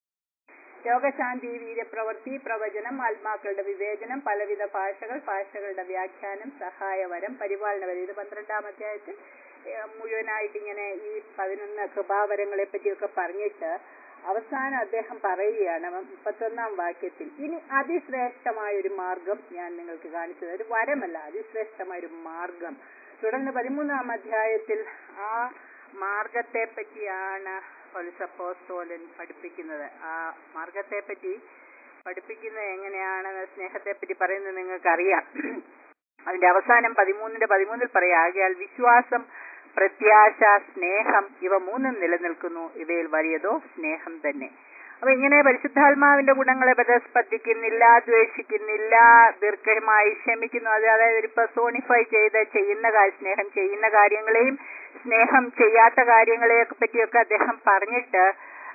രോഗശാന്തി, വീര്യപ്രവൃത്തി, പ്രവചനം, ആത്മാക്കളുടെ വിവേചനം, പലവിധ ഭാഷകൾ, ഭാഷകളുടെ വ്യാഖ്യാനം, സഹായവരം, പരിപാലനവരം. ഇത് പന്ത്രണ്ടാം അധ്യായത്തിൽ മുഴുവനായിട്ട് ഇങ്ങനെ ഈ പതിനൊന്ന് കൃപാവരങ്ങളെ പറ്റിയൊക്കെ പറഞ്ഞിട്ട് അവസാനം അദ്ദേഹം പറയുകയാണ് മുപ്പത്തൊന്നാം വാക്യത്തിൽ, ഇനി അതിശ്രേഷ്ഠമായ ഒരു മാർഗം ഞാൻ നിങ്ങൾക്ക് കാണിച്ചത്. ഒരു വരമല്ല, അതിശ്രേഷ്ഠമായ ഒരു മാർഗം. തുടർന്ന് പതിമൂന്നാം അധ്യായത്തിൽ ആ മാർഗത്തെ പറ്റിയാണ് പൗലോസ് അപ്പോസ്തലൻ പഠിപ്പിക്കുന്നത്. ആ മാർഗത്തെ പറ്റി പഠിപ്പിക്കുന്നത് എങ്ങനെയാണെന്ന്, സ്നേഹത്തെ പറ്റി പറയുന്നത് നിങ്ങൾക്കറിയാം. അതിന്റെ അവസാനം പതിമൂന്നിന്റെ പതിമൂന്നിൽ പറയാം, ആകയാൽ വിശ്വാസം, പ്രത്യാശ, സ്നേഹം ഇവ മൂന്നും നിലനിൽക്കുന്നു, ഇവയിൽ വലിയതോ സ്നേഹം തന്നെ. അപ്പൊ ഇങ്ങനെ പരിശുദ്ധാത്മാവിന്റെ ഗുണങ്ങളെ പരസ്പർദ്ധിക്കുന്നില്ല, ദ്വേഷിക്കുന്നില്ല, ദീർഘമായി ക്ഷമിക്കുന്നു. അത് അതായത് ഒരു പെർസോണിഫൈ ചെയ്ത് ചെയ്യുന്ന കാര്യം, സ്നേഹം ചെയ്യുന്ന കാര്യങ്ങളെയും സ്നേഹം ചെയ്യാത്ത കാര്യങ്ങളെയൊക്കെ പറ്റിയൊക്കെ അദ്ദേഹം പറഞ്ഞിട്ട്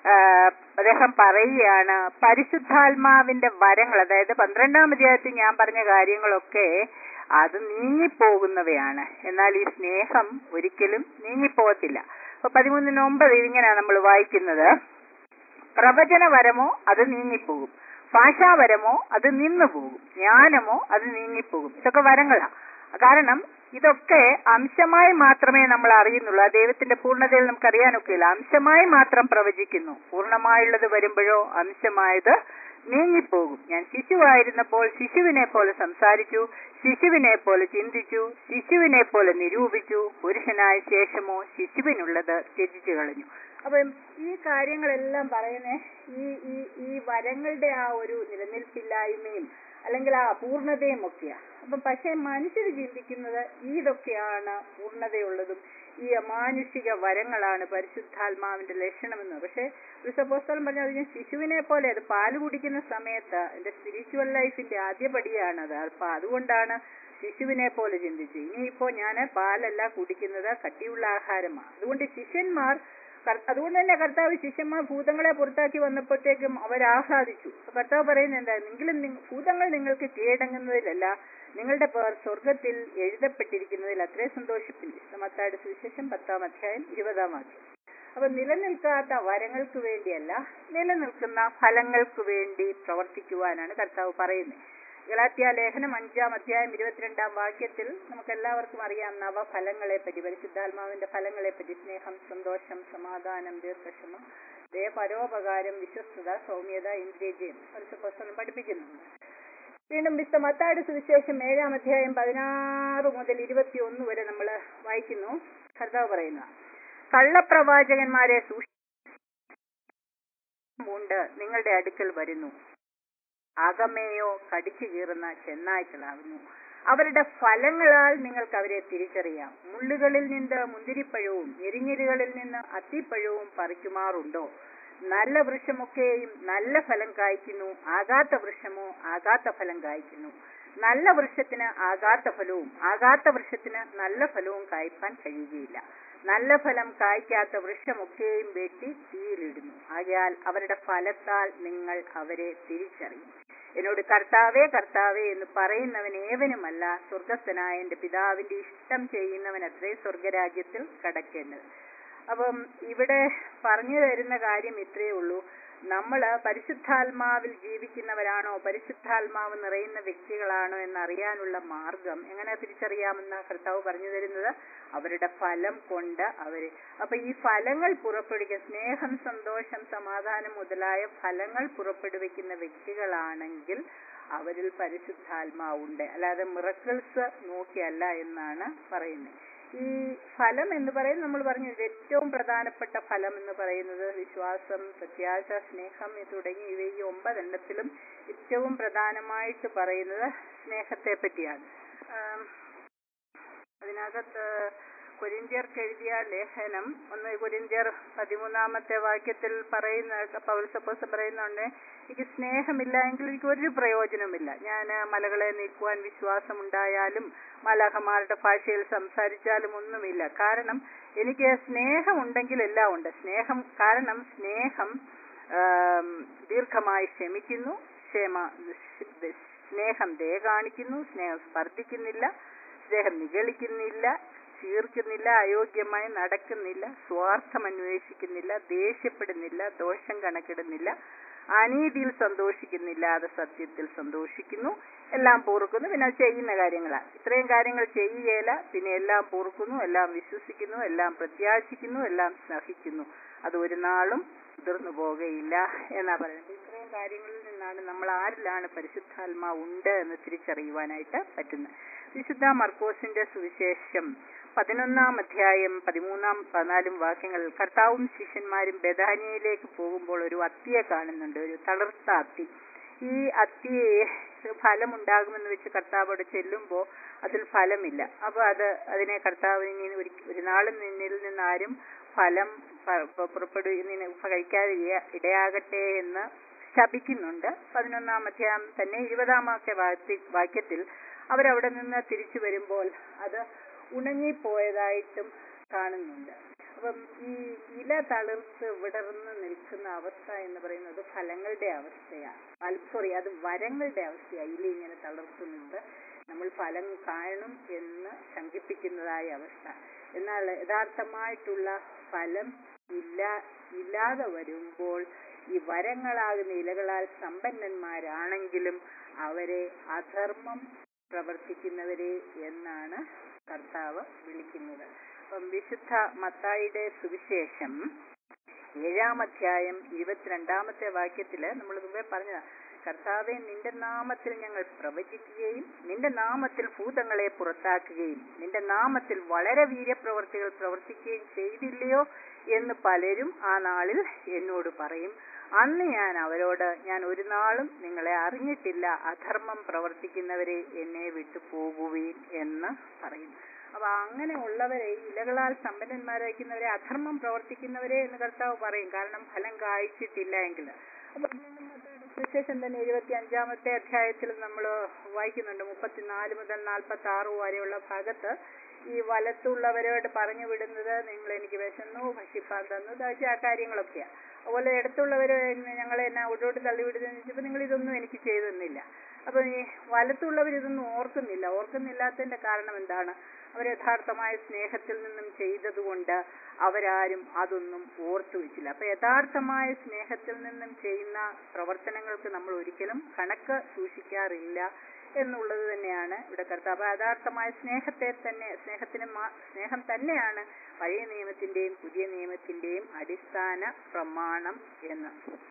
അദ്ദേഹം പറയുകയാണ്, പരിശുദ്ധാത്മാവിന്റെ വരങ്ങൾ, അതായത് പന്ത്രണ്ടാം അധ്യായത്തിൽ ഞാൻ പറഞ്ഞ കാര്യങ്ങളൊക്കെ അത് നീങ്ങിപ്പോകുന്നവയാണ്, എന്നാൽ ഈ സ്നേഹം ഒരിക്കലും നീങ്ങിപ്പോകത്തില്ല. അപ്പൊ പതിമൂന്നിന് ഒമ്പത് ഇങ്ങനെയാണ് നമ്മൾ വായിക്കുന്നത്, പ്രവചനവരമോ അത് നീങ്ങിപ്പോകും, ഭാഷാവരമോ അത് നിന്നുപോകും, ജ്ഞാനമോ അത് നീങ്ങിപ്പോകും. ഇതൊക്കെ വരങ്ങളാ. കാരണം ഇതൊക്കെ അംശമായി മാത്രമേ നമ്മൾ അറിയുന്നുള്ളൂ. ആ ദൈവത്തിന്റെ പൂർണ്ണതയിൽ നമുക്ക് അറിയാനൊക്കെയില്ല. അംശമായി മാത്രം പ്രവചിക്കുന്നു. പൂർണ്ണമായുള്ളത് വരുമ്പോഴോ അംശമായത് നീങ്ങിപ്പോകും. ഞാൻ ശിശുവായിരുന്നപ്പോൾ ശിശുവിനെ പോലെ സംസാരിച്ചു, ശിശുവിനെ പോലെ ചിന്തിച്ചു, ശിശുവിനെ പോലെ നിരൂപിച്ചു, പുരുഷനായ ശേഷമോ ശിശുവിനുള്ളത് ത്യജിച്ചു കളഞ്ഞു. അപ്പം ഈ കാര്യങ്ങളെല്ലാം പറയുന്നേ ഈ ഈ ഈ വരങ്ങളുടെ ആ ഒരു നിലനിൽപ്പില്ലായ്മയും അല്ലെങ്കിൽ ആ അപൂർണതയും ഒക്കെയാണ്. അപ്പം പക്ഷെ മനുഷ്യർ ചിന്തിക്കുന്നത് ഇതൊക്കെയാണ് പൂർണ്ണതയുള്ളതും ഈ അമാനുഷിക വരങ്ങളാണ് പരിശുദ്ധാത്മാവിന്റെ ലക്ഷണമെന്ന്. പക്ഷെ അപ്പോസ്തലൻ പറഞ്ഞ അത് ഞാൻ ശിശുവിനെ പോലെ, അത് പാല് കുടിക്കുന്ന സമയത്ത് എന്റെ സ്പിരിച്വൽ ലൈഫിന്റെ ആദ്യപടിയാണത്. അപ്പൊ അതുകൊണ്ടാണ് ശിശുവിനെ പോലെ ചിന്തിച്ചു. ഇനിയിപ്പോ ഞാൻ പാലല്ല കുടിക്കുന്നത്, കട്ടിയുള്ള ആഹാരമാണ്. അതുകൊണ്ട് ശിഷ്യന്മാർ, അതുകൊണ്ട് തന്നെ കർത്താവ് ശിഷ്യന്മാർ ഭൂതങ്ങളെ പുറത്താക്കി വന്നപ്പോഴത്തേക്കും അവരാഹ്ലാദിച്ചു. കർത്താവ് പറയുന്നത് എന്താ, നിങ്ങളും ഭൂതങ്ങൾ നിങ്ങൾക്ക് കീഴടങ്ങുന്നതിലല്ല, നിങ്ങളുടെ പേർ സ്വർഗത്തിൽ എഴുതപ്പെട്ടിരിക്കുന്നതിൽ അത്രേ സന്തോഷിപ്പില്ല. മത്തായിയുടെ സുവിശേഷം പത്താം അധ്യായം ഇരുപതാം വാക്യം. അപ്പൊ നിലനിൽക്കാത്ത വരങ്ങൾക്ക് വേണ്ടിയല്ല, നിലനിൽക്കുന്ന ഫലങ്ങൾക്ക് വേണ്ടി പ്രവർത്തിക്കുവാനാണ് കർത്താവ് പറയുന്നത്. ഗലാത്യ ലേഖനം അഞ്ചാം അധ്യായം ഇരുപത്തിരണ്ടാം വാക്യത്തിൽ നമുക്ക് എല്ലാവർക്കും അറിയാം നവഫലങ്ങളെ പറ്റി, പരിശുദ്ധാത്മാവിന്റെ ഫലങ്ങളെ പറ്റി. സ്നേഹം, സന്തോഷം, സമാധാനം, ദീർഘക്ഷമ, ദയ, പരോപകാരം, വിശ്വസ്തത, സൗമ്യത, ഇന്ദ്രിയജയം പരിശുദ്ധ പഠിപ്പിക്കുന്നുണ്ട്. വീണ്ടും വിശുദ്ധ മത്തായിയുടെ സുവിശേഷം ഏഴാം അധ്യായം പതിനാറ് മുതൽ ഇരുപത്തി ഒന്ന് വരെ നമ്മൾ വായിക്കുന്നു. കർത്താവ് പറയുന്ന കള്ളപ്രവാചകന്മാരെ സൂക്ഷിച്ചുകൊണ്ട് നിങ്ങളുടെ അടുക്കൽ വരുന്നു, അകമേയോ കടിച്ചു കീറുന്ന ചെന്നായ്ക്കളാകുന്നു. അവരുടെ ഫലങ്ങളാൽ നിങ്ങൾക്ക് അവരെ തിരിച്ചറിയാം. മുള്ളുകളിൽ നിന്ന് മുന്തിരിപ്പഴവും ഞെരിഞ്ഞിലുകളിൽ നിന്ന് അത്തിപ്പഴവും പറിക്കുമാറുണ്ടോ? നല്ല വൃക്ഷമൊക്കെയും നല്ല ഫലം കായ്ക്കുന്നു, ആകാത്ത വൃക്ഷമോ ആകാത്ത ഫലം കായ്ക്കുന്നു. നല്ല വൃക്ഷത്തിന് ആകാത്ത ഫലവും ആകാത്ത വൃക്ഷത്തിന് നല്ല ഫലവും കായ്പാൻ കഴിയുകയില്ല. നല്ല ഫലം കായ്ക്കാത്ത വൃക്ഷമൊക്കെയും വെട്ടി തീയിലിടുന്നു. ആകയാൽ അവരുടെ ഫലത്താൽ നിങ്ങൾ അവരെ തിരിച്ചറിയും. എന്നോട് കർത്താവേ കർത്താവേ എന്ന് പറയുന്നവൻ ഏവനുമല്ല, സ്വർഗസ്ഥനായ എന്റെ പിതാവിന്റെ ഇഷ്ടം ചെയ്യുന്നവൻ അത്രേ സ്വർഗരാജ്യത്തിൽ കടക്കേണ്ടത്. അപ്പം ഇവിടെ പറഞ്ഞു തരുന്ന കാര്യം ഇത്രയേ ഉള്ളൂ. നമ്മൾ പരിശുദ്ധാത്മാവിൽ ജീവിക്കുന്നവരാണോ, പരിശുദ്ധാത്മാവ് നിറയുന്ന വ്യക്തികളാണോ എന്നറിയാനുള്ള മാർഗം എങ്ങനെ തിരിച്ചറിയാമെന്ന കർത്താവ് പറഞ്ഞു തരുന്നത് അവരുടെ ഫലം കൊണ്ട് അവര്. അപ്പൊ ഈ ഫലങ്ങൾ പുറപ്പെടുവിക്കുക, സ്നേഹം, സന്തോഷം, സമാധാനം മുതലായ ഫലങ്ങൾ പുറപ്പെടുവിക്കുന്ന വ്യക്തികളാണെങ്കിൽ അവരിൽ പരിശുദ്ധാത്മാവുണ്ട്. അല്ലാതെ മിറക്കിൾസ് നോക്കിയല്ല എന്നാണ് പറയുന്നത്. ഈ ഫലം എന്ന് പറയുന്നത് നമ്മൾ പറഞ്ഞു ഏറ്റവും പ്രധാനപ്പെട്ട ഫലം എന്ന് പറയുന്നത് വിശ്വാസം, പ്രത്യാശ, സ്നേഹം തുടങ്ങി ഇവ ഈ ഒമ്പതെണ്ണത്തിലും ഏറ്റവും പ്രധാനമായിട്ട് പറയുന്നത് സ്നേഹത്തെ പറ്റിയാണ്. അതിനകത്ത് കൊരിന്ത്യർക്ക് എഴുതിയ ലേഖനം ഒന്ന് കൊരിന്ത്യർ പതിമൂന്നാമത്തെ വാക്യത്തിൽ പറയുന്ന പൗലോസ് പറയുന്നുണ്ട്, എനിക്ക് സ്നേഹമില്ല എങ്കിൽ എനിക്ക് ഒരു പ്രയോജനമില്ല. ഞാൻ മലകളെ നീക്കുവാൻ വിശ്വാസമുണ്ടായാലും മലാഖമാരുടെ ഭാഷയിൽ സംസാരിച്ചാലും ഒന്നുമില്ല. കാരണം എനിക്ക് സ്നേഹമുണ്ടെങ്കിൽ എല്ലാം ഉണ്ട്. സ്നേഹം കാരണം സ്നേഹം ദീർഘമായി ക്ഷമിക്കുന്നു, ക്ഷമ സ്നേഹം ദയ കാണിക്കുന്നു, സ്നേഹം സ്പർദ്ധിക്കുന്നില്ല, സ്നേഹം നിഗളിക്കുന്നില്ല, ചീർക്കുന്നില്ല, അയോഗ്യമായി നടക്കുന്നില്ല, സ്വാർത്ഥം അന്വേഷിക്കുന്നില്ല, ദേഷ്യപ്പെടുന്നില്ല, ദോഷം കണക്കിടുന്നില്ല, അനീതിയിൽ സന്തോഷിക്കുന്നില്ല, അത് സത്യത്തിൽ സന്തോഷിക്കുന്നു, എല്ലാം പൊറുക്കുന്നു. പിന്നെ ചെയ്യുന്ന കാര്യങ്ങളാണ്. ഇത്രയും കാര്യങ്ങൾ ചെയ്യുകയില്ല, പിന്നെ എല്ലാം പൊറുക്കുന്നു, എല്ലാം വിശ്വസിക്കുന്നു, എല്ലാം പ്രത്യാശിക്കുന്നു, എല്ലാം സ്നേഹിക്കുന്നു, അത് ഒരു നാളും മുതിർന്നു പോകുകയില്ല എന്നാ പറയുന്നത്. ഇത്രയും കാര്യങ്ങളിൽ നിന്നാണ് നമ്മൾ ആരിലാണ് പരിശുദ്ധാത്മാവ് ഉണ്ട് എന്ന് തിരിച്ചറിയുവാനായിട്ട് പറ്റുന്നത്. വിശുദ്ധ മർക്കോസിന്റെ സുവിശേഷം പതിനൊന്നാം അധ്യായം പതിമൂന്നാം പതിനാലും വാക്യങ്ങളിൽ കർത്താവും ശിഷ്യന്മാരും ബെഥാനിയയിലേക്ക് പോകുമ്പോൾ ഒരു അത്തിയെ കാണുന്നുണ്ട്, ഒരു തളിർത്ത അത്തി. ഈ അത്തിയെ ഫലമുണ്ടാകുമെന്ന് വെച്ച് കർത്താവോട് ചെല്ലുമ്പോൾ അതിൽ ഫലമില്ല. അപ്പൊ അത് അതിനെ കർത്താവിന് ഒരു ഒരു നാളും നിന്നിൽ നിന്നാരും ഫലം പുറപ്പെടു കഴിക്കാതെ ഇടയാകട്ടെ എന്ന് ശപിക്കുന്നുണ്ട്. പതിനൊന്നാം അധ്യായം തന്നെ ഇരുപതാമത്തെ വാക്യത്തിൽ അവരവിടെ നിന്ന് തിരിച്ചു വരുമ്പോൾ അത് ഉണങ്ങിപ്പോയതായിട്ടും കാണുന്നുണ്ട്. അപ്പം ഈ ഇല തളിർത്ത് വിടർന്ന് നിൽക്കുന്ന അവസ്ഥ എന്ന് പറയുന്നത് ഫലങ്ങളുടെ അവസ്ഥയാണ്. സോറി അത് വരങ്ങളുടെ അവസ്ഥയാണ്. ഇല ഇങ്ങനെ തളിർത്തുന്നത് നമ്മൾ ഫലം കാണും എന്ന് ശങ്കിപ്പിക്കുന്നതായ അവസ്ഥ. എന്നാൽ യഥാർത്ഥമായിട്ടുള്ള ഫലം ഇല്ല ഇല്ലാതെ വരുമ്പോൾ ഈ വരങ്ങളാകുന്ന ഇലകളാൽ സമ്പന്നന്മാരാണെങ്കിലും അവരെ അധർമ്മം പ്രവർത്തിക്കുന്നവരെ എന്നാണ് കർത്താവ് വിളിക്കുന്നത്. അപ്പം വിശുദ്ധ മത്തായിയുടെ സുവിശേഷം ഏഴാം അധ്യായം ഇരുപത്തിരണ്ടാമത്തെ വാക്യത്തില് നമ്മൾ മുമ്പേ പറഞ്ഞതാ, കർത്താവെ നിന്റെ നാമത്തിൽ ഞങ്ങൾ പ്രവചിക്കുകയും നിന്റെ നാമത്തിൽ ഭൂതങ്ങളെ പുറത്താക്കുകയും നിന്റെ നാമത്തിൽ വളരെ വീര്യപ്രവർത്തികൾ പ്രവർത്തിക്കുകയും ചെയ്തില്ലയോ എന്ന് പലരും ആ നാളിൽ എന്നോട് പറയും. അന്ന് ഞാൻ അവരോട്, ഞാൻ ഒരു നാളും നിങ്ങളെ അറിഞ്ഞിട്ടില്ല, അധർമ്മം പ്രവർത്തിക്കുന്നവരെ എന്നെ വിട്ടു പോകുവീൻ എന്ന് പറയും. അപ്പൊ അങ്ങനെ ഉള്ളവരെ, ഇലകളാൽ സമ്പന്നന്മാരായിരിക്കുന്നവരെ, അധർമ്മം പ്രവർത്തിക്കുന്നവരെ എന്ന് കർത്താവ് പറയും. കാരണം ഫലം കായ്ച്ചിട്ടില്ല എങ്കിൽ. അപ്പൊ സുവിശേഷം തന്നെ ഇരുപത്തി അഞ്ചാമത്തെ അധ്യായത്തിൽ നമ്മൾ വായിക്കുന്നുണ്ട്, മുപ്പത്തിനാല് മുതൽ നാൽപ്പത്തി ആറ് വരെയുള്ള ഭാഗത്ത് ഈ വലത്തുള്ളവരോട് പറഞ്ഞു വിടുന്നത്, നിങ്ങൾ എനിക്ക് വിശന്നു ഭക്ഷിപ്പാൻ തന്നു താഴ്ച ആ കാര്യങ്ങളൊക്കെയാണ്. അതുപോലെ ഇടത്തുള്ളവർ ഞങ്ങളെ എന്നാ ഒടോട്ട് തള്ളിവിടുന്നതെന്ന് വെച്ചപ്പോൾ നിങ്ങൾ ഇതൊന്നും എനിക്ക് ചെയ്തു തന്നില്ല. അപ്പൊ ഈ വലത്തുള്ളവർ ഇതൊന്നും ഓർക്കുന്നില്ല. ഓർക്കുന്നില്ലാത്തതിന്റെ കാരണം എന്താണ്? അവർ യഥാർത്ഥമായ സ്നേഹത്തിൽ നിന്നും ചെയ്തതുകൊണ്ട് അവരാരും അതൊന്നും ഓർത്തു വെച്ചില്ല. അപ്പൊ യഥാർത്ഥമായ സ്നേഹത്തിൽ നിന്നും ചെയ്യുന്ന പ്രവർത്തനങ്ങൾക്ക് നമ്മൾ ഒരിക്കലും കണക്ക് സൂക്ഷിക്കാറില്ല എന്നുള്ളത് തന്നെയാണ് ഇവിടെ കർത്താവ്. യഥാർത്ഥമായ സ്നേഹത്തെ തന്നെ സ്നേഹത്തിന് സ്നേഹം തന്നെയാണ് പഴയ നിയമത്തിന്റെയും പുതിയ നിയമത്തിന്റെയും അടിസ്ഥാന പ്രമാണം എന്ന്.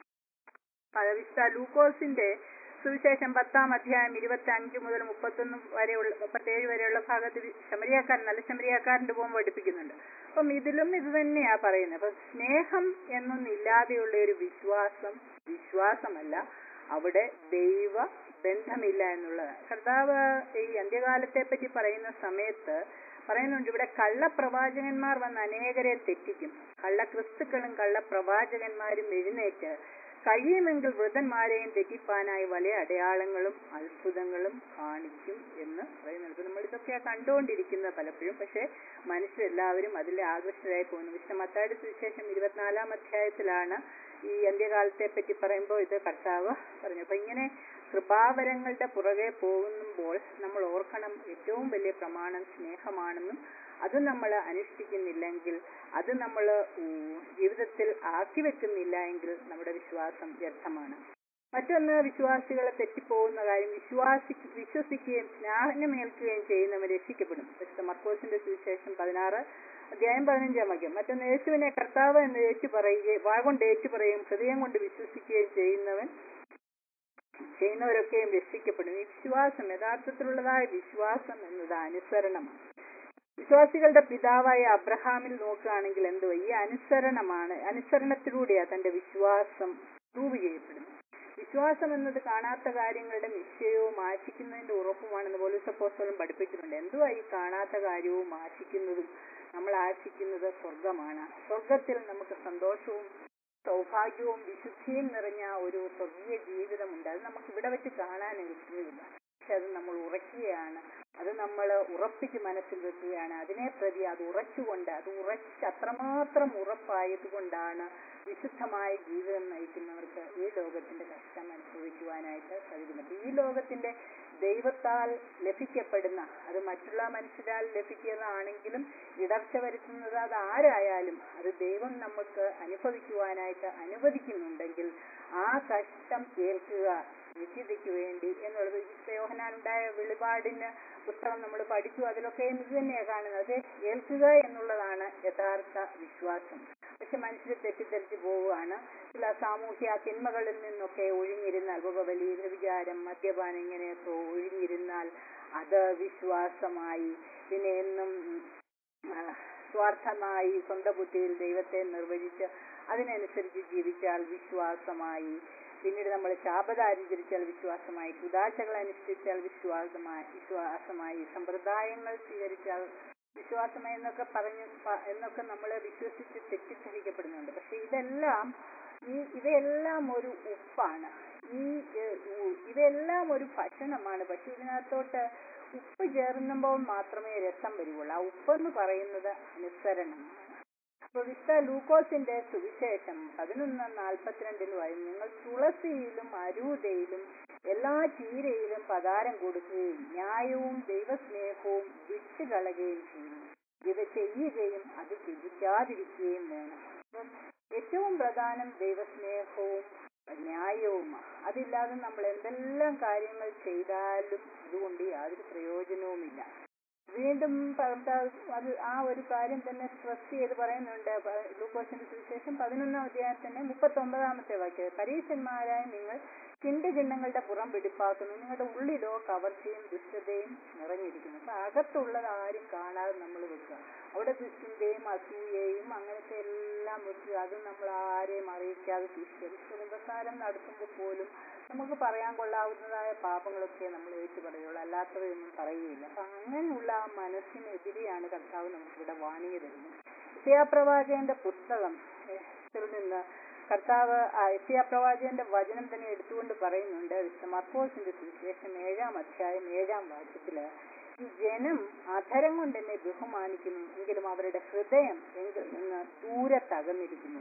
വിശുദ്ധ ലൂക്കോസിന്റെ സുവിശേഷം പത്താം അധ്യായം ഇരുപത്തി അഞ്ച് മുതൽ മുപ്പത്തൊന്ന് വരെയുള്ള മുപ്പത്തേഴ് വരെയുള്ള ഭാഗത്ത് ശമരിയാക്കാരൻ നല്ല ശമരിയാക്കാരന്റെ പോകുമ്പോൾ പഠിപ്പിക്കുന്നുണ്ട്. അപ്പം ഇതിലും ഇത് തന്നെയാ പറയുന്നത്. അപ്പൊ സ്നേഹം എന്നൊന്നില്ലാതെയുള്ള ഒരു വിശ്വാസം വിശ്വാസമല്ല, അവിടെ ദൈവ ബന്ധമില്ല എന്നുള്ളതാണ്. കർത്താവ് ഈ അന്ത്യകാലത്തെ പറ്റി പറയുന്ന സമയത്ത് പറയുന്നുണ്ട്, ഇവിടെ കള്ളപ്രവാചകന്മാർ വന്ന് അനേകരെ തെറ്റിക്കും, കള്ളക്രിസ്തുക്കളും കള്ളപ്രവാചകന്മാരും എഴുന്നേറ്റ് കഴിയുമെങ്കിൽ വൃദ്ധന്മാരെയും തെറ്റിപ്പാനായി വലിയ അടയാളങ്ങളും അത്ഭുതങ്ങളും കാണിക്കും എന്ന് പറയുന്നുണ്ട്. നമ്മൾ ഇതൊക്കെയാ കണ്ടുകൊണ്ടിരിക്കുന്നത് പലപ്പോഴും. പക്ഷെ മനുഷ്യരെല്ലാവരും അതിൽ ആകർഷകരായി പോകുന്നു. വിശുദ്ധ മത്തായിയുടെ സുവിശേഷം ഇരുപത്തിനാലാം അധ്യായത്തിലാണ് ഈ അന്ത്യകാലത്തെ പറ്റി പറയുമ്പോൾ ഇത് കർത്താവ് പറഞ്ഞു. അപ്പൊ ഇങ്ങനെ കൃപാവരങ്ങളുടെ പുറകെ പോകുമ്പോൾ നമ്മൾ ഓർക്കണം, ഏറ്റവും വലിയ പ്രമാണം സ്നേഹമാണെന്നും അത് നമ്മൾ അനുഷ്ഠിക്കുന്നില്ലെങ്കിൽ, അത് നമ്മൾ ജീവിതത്തിൽ ആക്കി വെക്കുന്നില്ല എങ്കിൽ നമ്മുടെ വിശ്വാസം വ്യർത്ഥമാണ്. മറ്റൊന്ന്, വിശ്വാസികളെ തെറ്റിപ്പോകുന്ന കാര്യം, വിശ്വാസി വിശ്വസിക്കുകയും സ്നാനമേൽക്കുകയും ചെയ്യുന്നവർ രക്ഷിക്കപ്പെടും. വിശുദ്ധ മർക്കോസിന്റെ സുവിശേഷം പതിനാറ് അധ്യായം പതിനഞ്ചാം വാക്യം. മറ്റൊന്ന്, യേശുവിനെ കർത്താവ് എന്ന് ഏറ്റു പറയുകയും വാഗൊണ്ട് ഏറ്റു പറയുകയും ഹൃദയം കൊണ്ട് വിശ്വസിക്കുകയും ചെയ്യുന്നവൻ ചെയ്യുന്നവരൊക്കെയും രക്ഷിക്കപ്പെടും. ഈ വിശ്വാസം, യഥാർത്ഥത്തിലുള്ളതായ വിശ്വാസം എന്നത് അനുസരണമാണ്. വിശ്വാസികളുടെ പിതാവായ അബ്രഹാമിൽ നോക്കുകയാണെങ്കിൽ എന്തോ ഈ അനുസരണമാണ്, അനുസരണത്തിലൂടെയാ തന്റെ വിശ്വാസം പ്രൂവ് ചെയ്യപ്പെടുന്നത്. വിശ്വാസം എന്നത് കാണാത്ത കാര്യങ്ങളുടെ നിശ്ചയവും ആശിക്കുന്നതിന്റെ ഉറപ്പുമാണെന്ന് പൗലോസ് അപ്പോസ്തലൻ പഠിപ്പിച്ചിട്ടുണ്ട്. എന്തുവാ ഈ കാണാത്ത കാര്യവും ആശിക്കുന്നതും? നമ്മൾ ആശിക്കുന്നത് സ്വർഗമാണ്. സ്വർഗത്തിൽ നമുക്ക് സന്തോഷവും സൗഭാഗ്യവും വിശുദ്ധിയും നിറഞ്ഞ ഒരു സ്വർഗീയ ജീവിതമുണ്ട്. അത് നമുക്ക് ഇവിടെ വെച്ച് കാണാൻ എളുപ്പമില്ല. പക്ഷെ അത് നമ്മൾ ഉറക്കുകയാണ്, അത് നമ്മൾ ഉറപ്പിച്ച് മനസ്സിൽ വെക്കുകയാണ്. അതിനെ പ്രതി അത് ഉറച്ചുകൊണ്ട്, അത് ഉറച്ച് അത്രമാത്രം ഉറപ്പായതുകൊണ്ടാണ് വിശുദ്ധമായ ജീവിതം നയിക്കുന്നവർക്ക് ഈ ലോകത്തിന്റെ കഷ്ടം അനുഭവിക്കുവാനായിട്ട് സാധിക്കുന്നത്. ഈ ലോകത്തിന്റെ ദൈവത്താൽ ലഭിക്കപ്പെടുന്ന, അത് മറ്റുള്ള മനുഷ്യരാൽ ലഭിക്കുന്നതാണെങ്കിലും ഇടർച്ച വരുത്തുന്നത് അത് ആരായാലും അത് ദൈവം നമുക്ക് അനുഭവിക്കുവാനായിട്ട് അനുവദിക്കുന്നുണ്ടെങ്കിൽ ആ കഷ്ടം ഏൽക്കുക നിത്യതയ്ക്ക് വേണ്ടി എന്നുള്ളത്. യോഹന്നാനുണ്ടായ വെളിപാടിന് പുസ്തകം നമ്മൾ പഠിച്ചു, അതിലൊക്കെ ഇത് തന്നെയാണ് കാണുന്നത്. അത് ഏൽക്കുക എന്നുള്ളതാണ് യഥാർത്ഥ വിശ്വാസം. പക്ഷെ മനുഷ്യർ തെറ്റിദ്ധരിച്ചു പോവുകയാണ്. ചില സാമൂഹ്യ തിന്മകളിൽ നിന്നൊക്കെ ഒഴിഞ്ഞിരുന്നാൽ, പുകവലി, വ്യഭിചാരം, മദ്യപാനം ഇങ്ങനെയൊക്കെ ഒഴിഞ്ഞിരുന്നാൽ അത് വിശ്വാസമായി. പിന്നെ എന്നും സ്വാർത്ഥമായി സ്വന്തം ബുദ്ധിയിൽ ദൈവത്തെ നിർവചിച്ച് അതിനനുസരിച്ച് ജീവിച്ചാൽ വിശ്വാസമായി. പിന്നീട് നമ്മൾ ശാപത ആചരിച്ചാൽ വിശ്വാസമായി, കുദാശകൾ അനുഷ്ഠിച്ചാൽ വിശ്വാസമായി വിശ്വാസമായി സമ്പ്രദായങ്ങൾ സ്വീകരിച്ചാൽ വിശ്വാസമായി എന്നൊക്കെ പറഞ്ഞു എന്നൊക്കെ നമ്മൾ വിശ്വസിച്ച് തെറ്റിദ്ധരിക്കപ്പെടുന്നുണ്ട്. പക്ഷെ ഇതെല്ലാം ഈ ഇവയെല്ലാം ഒരു ഉപ്പാണ്, ഈ ഇവയെല്ലാം ഒരു ഭക്ഷണമാണ്. പക്ഷെ ഇതിനകത്തോട്ട് ഉപ്പ് ചേർന്നുമ്പോൾ മാത്രമേ രസം വരുവുള്ളൂ. ആ ഉപ്പെന്ന് പറയുന്നത് അനുസരണമാണ്. അപ്പൊ വിശുദ്ധ ലൂക്കോസിന്റെ സുവിശേഷം പതിനൊന്ന് നാൽപ്പത്തിരണ്ടിൽ വരും, നിങ്ങൾ തുളസിയിലും അരൂതയിലും എല്ലാ ചീരയിലും പതാരം കൊടുക്കുകയും ന്യായവും ദൈവസ്നേഹവും വിട്ടുകളയുകയും ചെയ്യുന്നു. ഇത് ചെയ്യുകയും അത് ത്യജിക്കാതിരിക്കുകയും വേണം. ഏറ്റവും പ്രധാനം ദൈവസ്നേഹവും ന്യായവുമാണ്. അതില്ലാതെ നമ്മൾ എന്തെല്ലാം കാര്യങ്ങൾ ചെയ്താലും അതുകൊണ്ട് യാതൊരു പ്രയോജനവുമില്ല. വീണ്ടും അത് ആ ഒരു കാര്യം തന്നെ സ്ട്രെസ് ചെയ്ത് പറയുന്നുണ്ട്. ലൂക്കോസിന്റെ സുവിശേഷം പതിനൊന്നാം അധ്യായത്തിന്റെ മുപ്പത്തി ഒമ്പതാമത്തെ വാക്യം, പരീശന്മാരായ നിങ്ങൾ കിണ്ടി കിണ്ണങ്ങളുടെ പുറം വെടിപ്പാക്കുന്നു, നിങ്ങളുടെ ഉള്ളിലോ കവർച്ചയും ദുഷ്ടതയും നിറഞ്ഞിരിക്കുന്നു. അപ്പൊ അകത്തുള്ളത് ആരും കാണാതെ നമ്മൾ വെക്കുക. അവിടെ ദുശ്ചിന്തയും അസൂയയും അങ്ങനത്തെ എല്ലാം വെക്കുക. അത് നമ്മൾ ആരെയും അറിയിക്കാതെ സൂക്ഷിക്കുക. കുമ്പസാരം നടത്തുമ്പോൾ പോലും നമുക്ക് പറയാൻ കൊള്ളാവുന്നതായ പാപങ്ങളൊക്കെ നമ്മൾ ഏറ്റു പറയുള്ളൂ, അല്ലാത്തവയൊന്നും പറയുകയില്ല. അപ്പൊ അങ്ങനെയുള്ള ആ മനസ്സിനെതിരെയാണ് കർത്താവ് നമുക്കിവിടെ വാണിംഗ് തരുന്നത്. യെശയ്യാപ്രവാചകന്റെ പുസ്തകം നിന്ന് കർത്താവ് യെശയ്യാപ്രവാചകന്റെ വചനം തന്നെ എടുത്തുകൊണ്ട് പറയുന്നുണ്ട്. വിശുദ്ധ മർക്കോസിന്റെ സുവിശേഷം ഏഴാം അധ്യായം ഏഴാം വാക്യത്തില്, ഈ ജനം അധരം കൊണ്ട് എന്നെ ബഹുമാനിക്കുന്നു, എങ്കിലും അവരുടെ ഹൃദയം എങ്കിൽ നിന്ന് ദൂരെ തകർന്നിരിക്കുന്നു.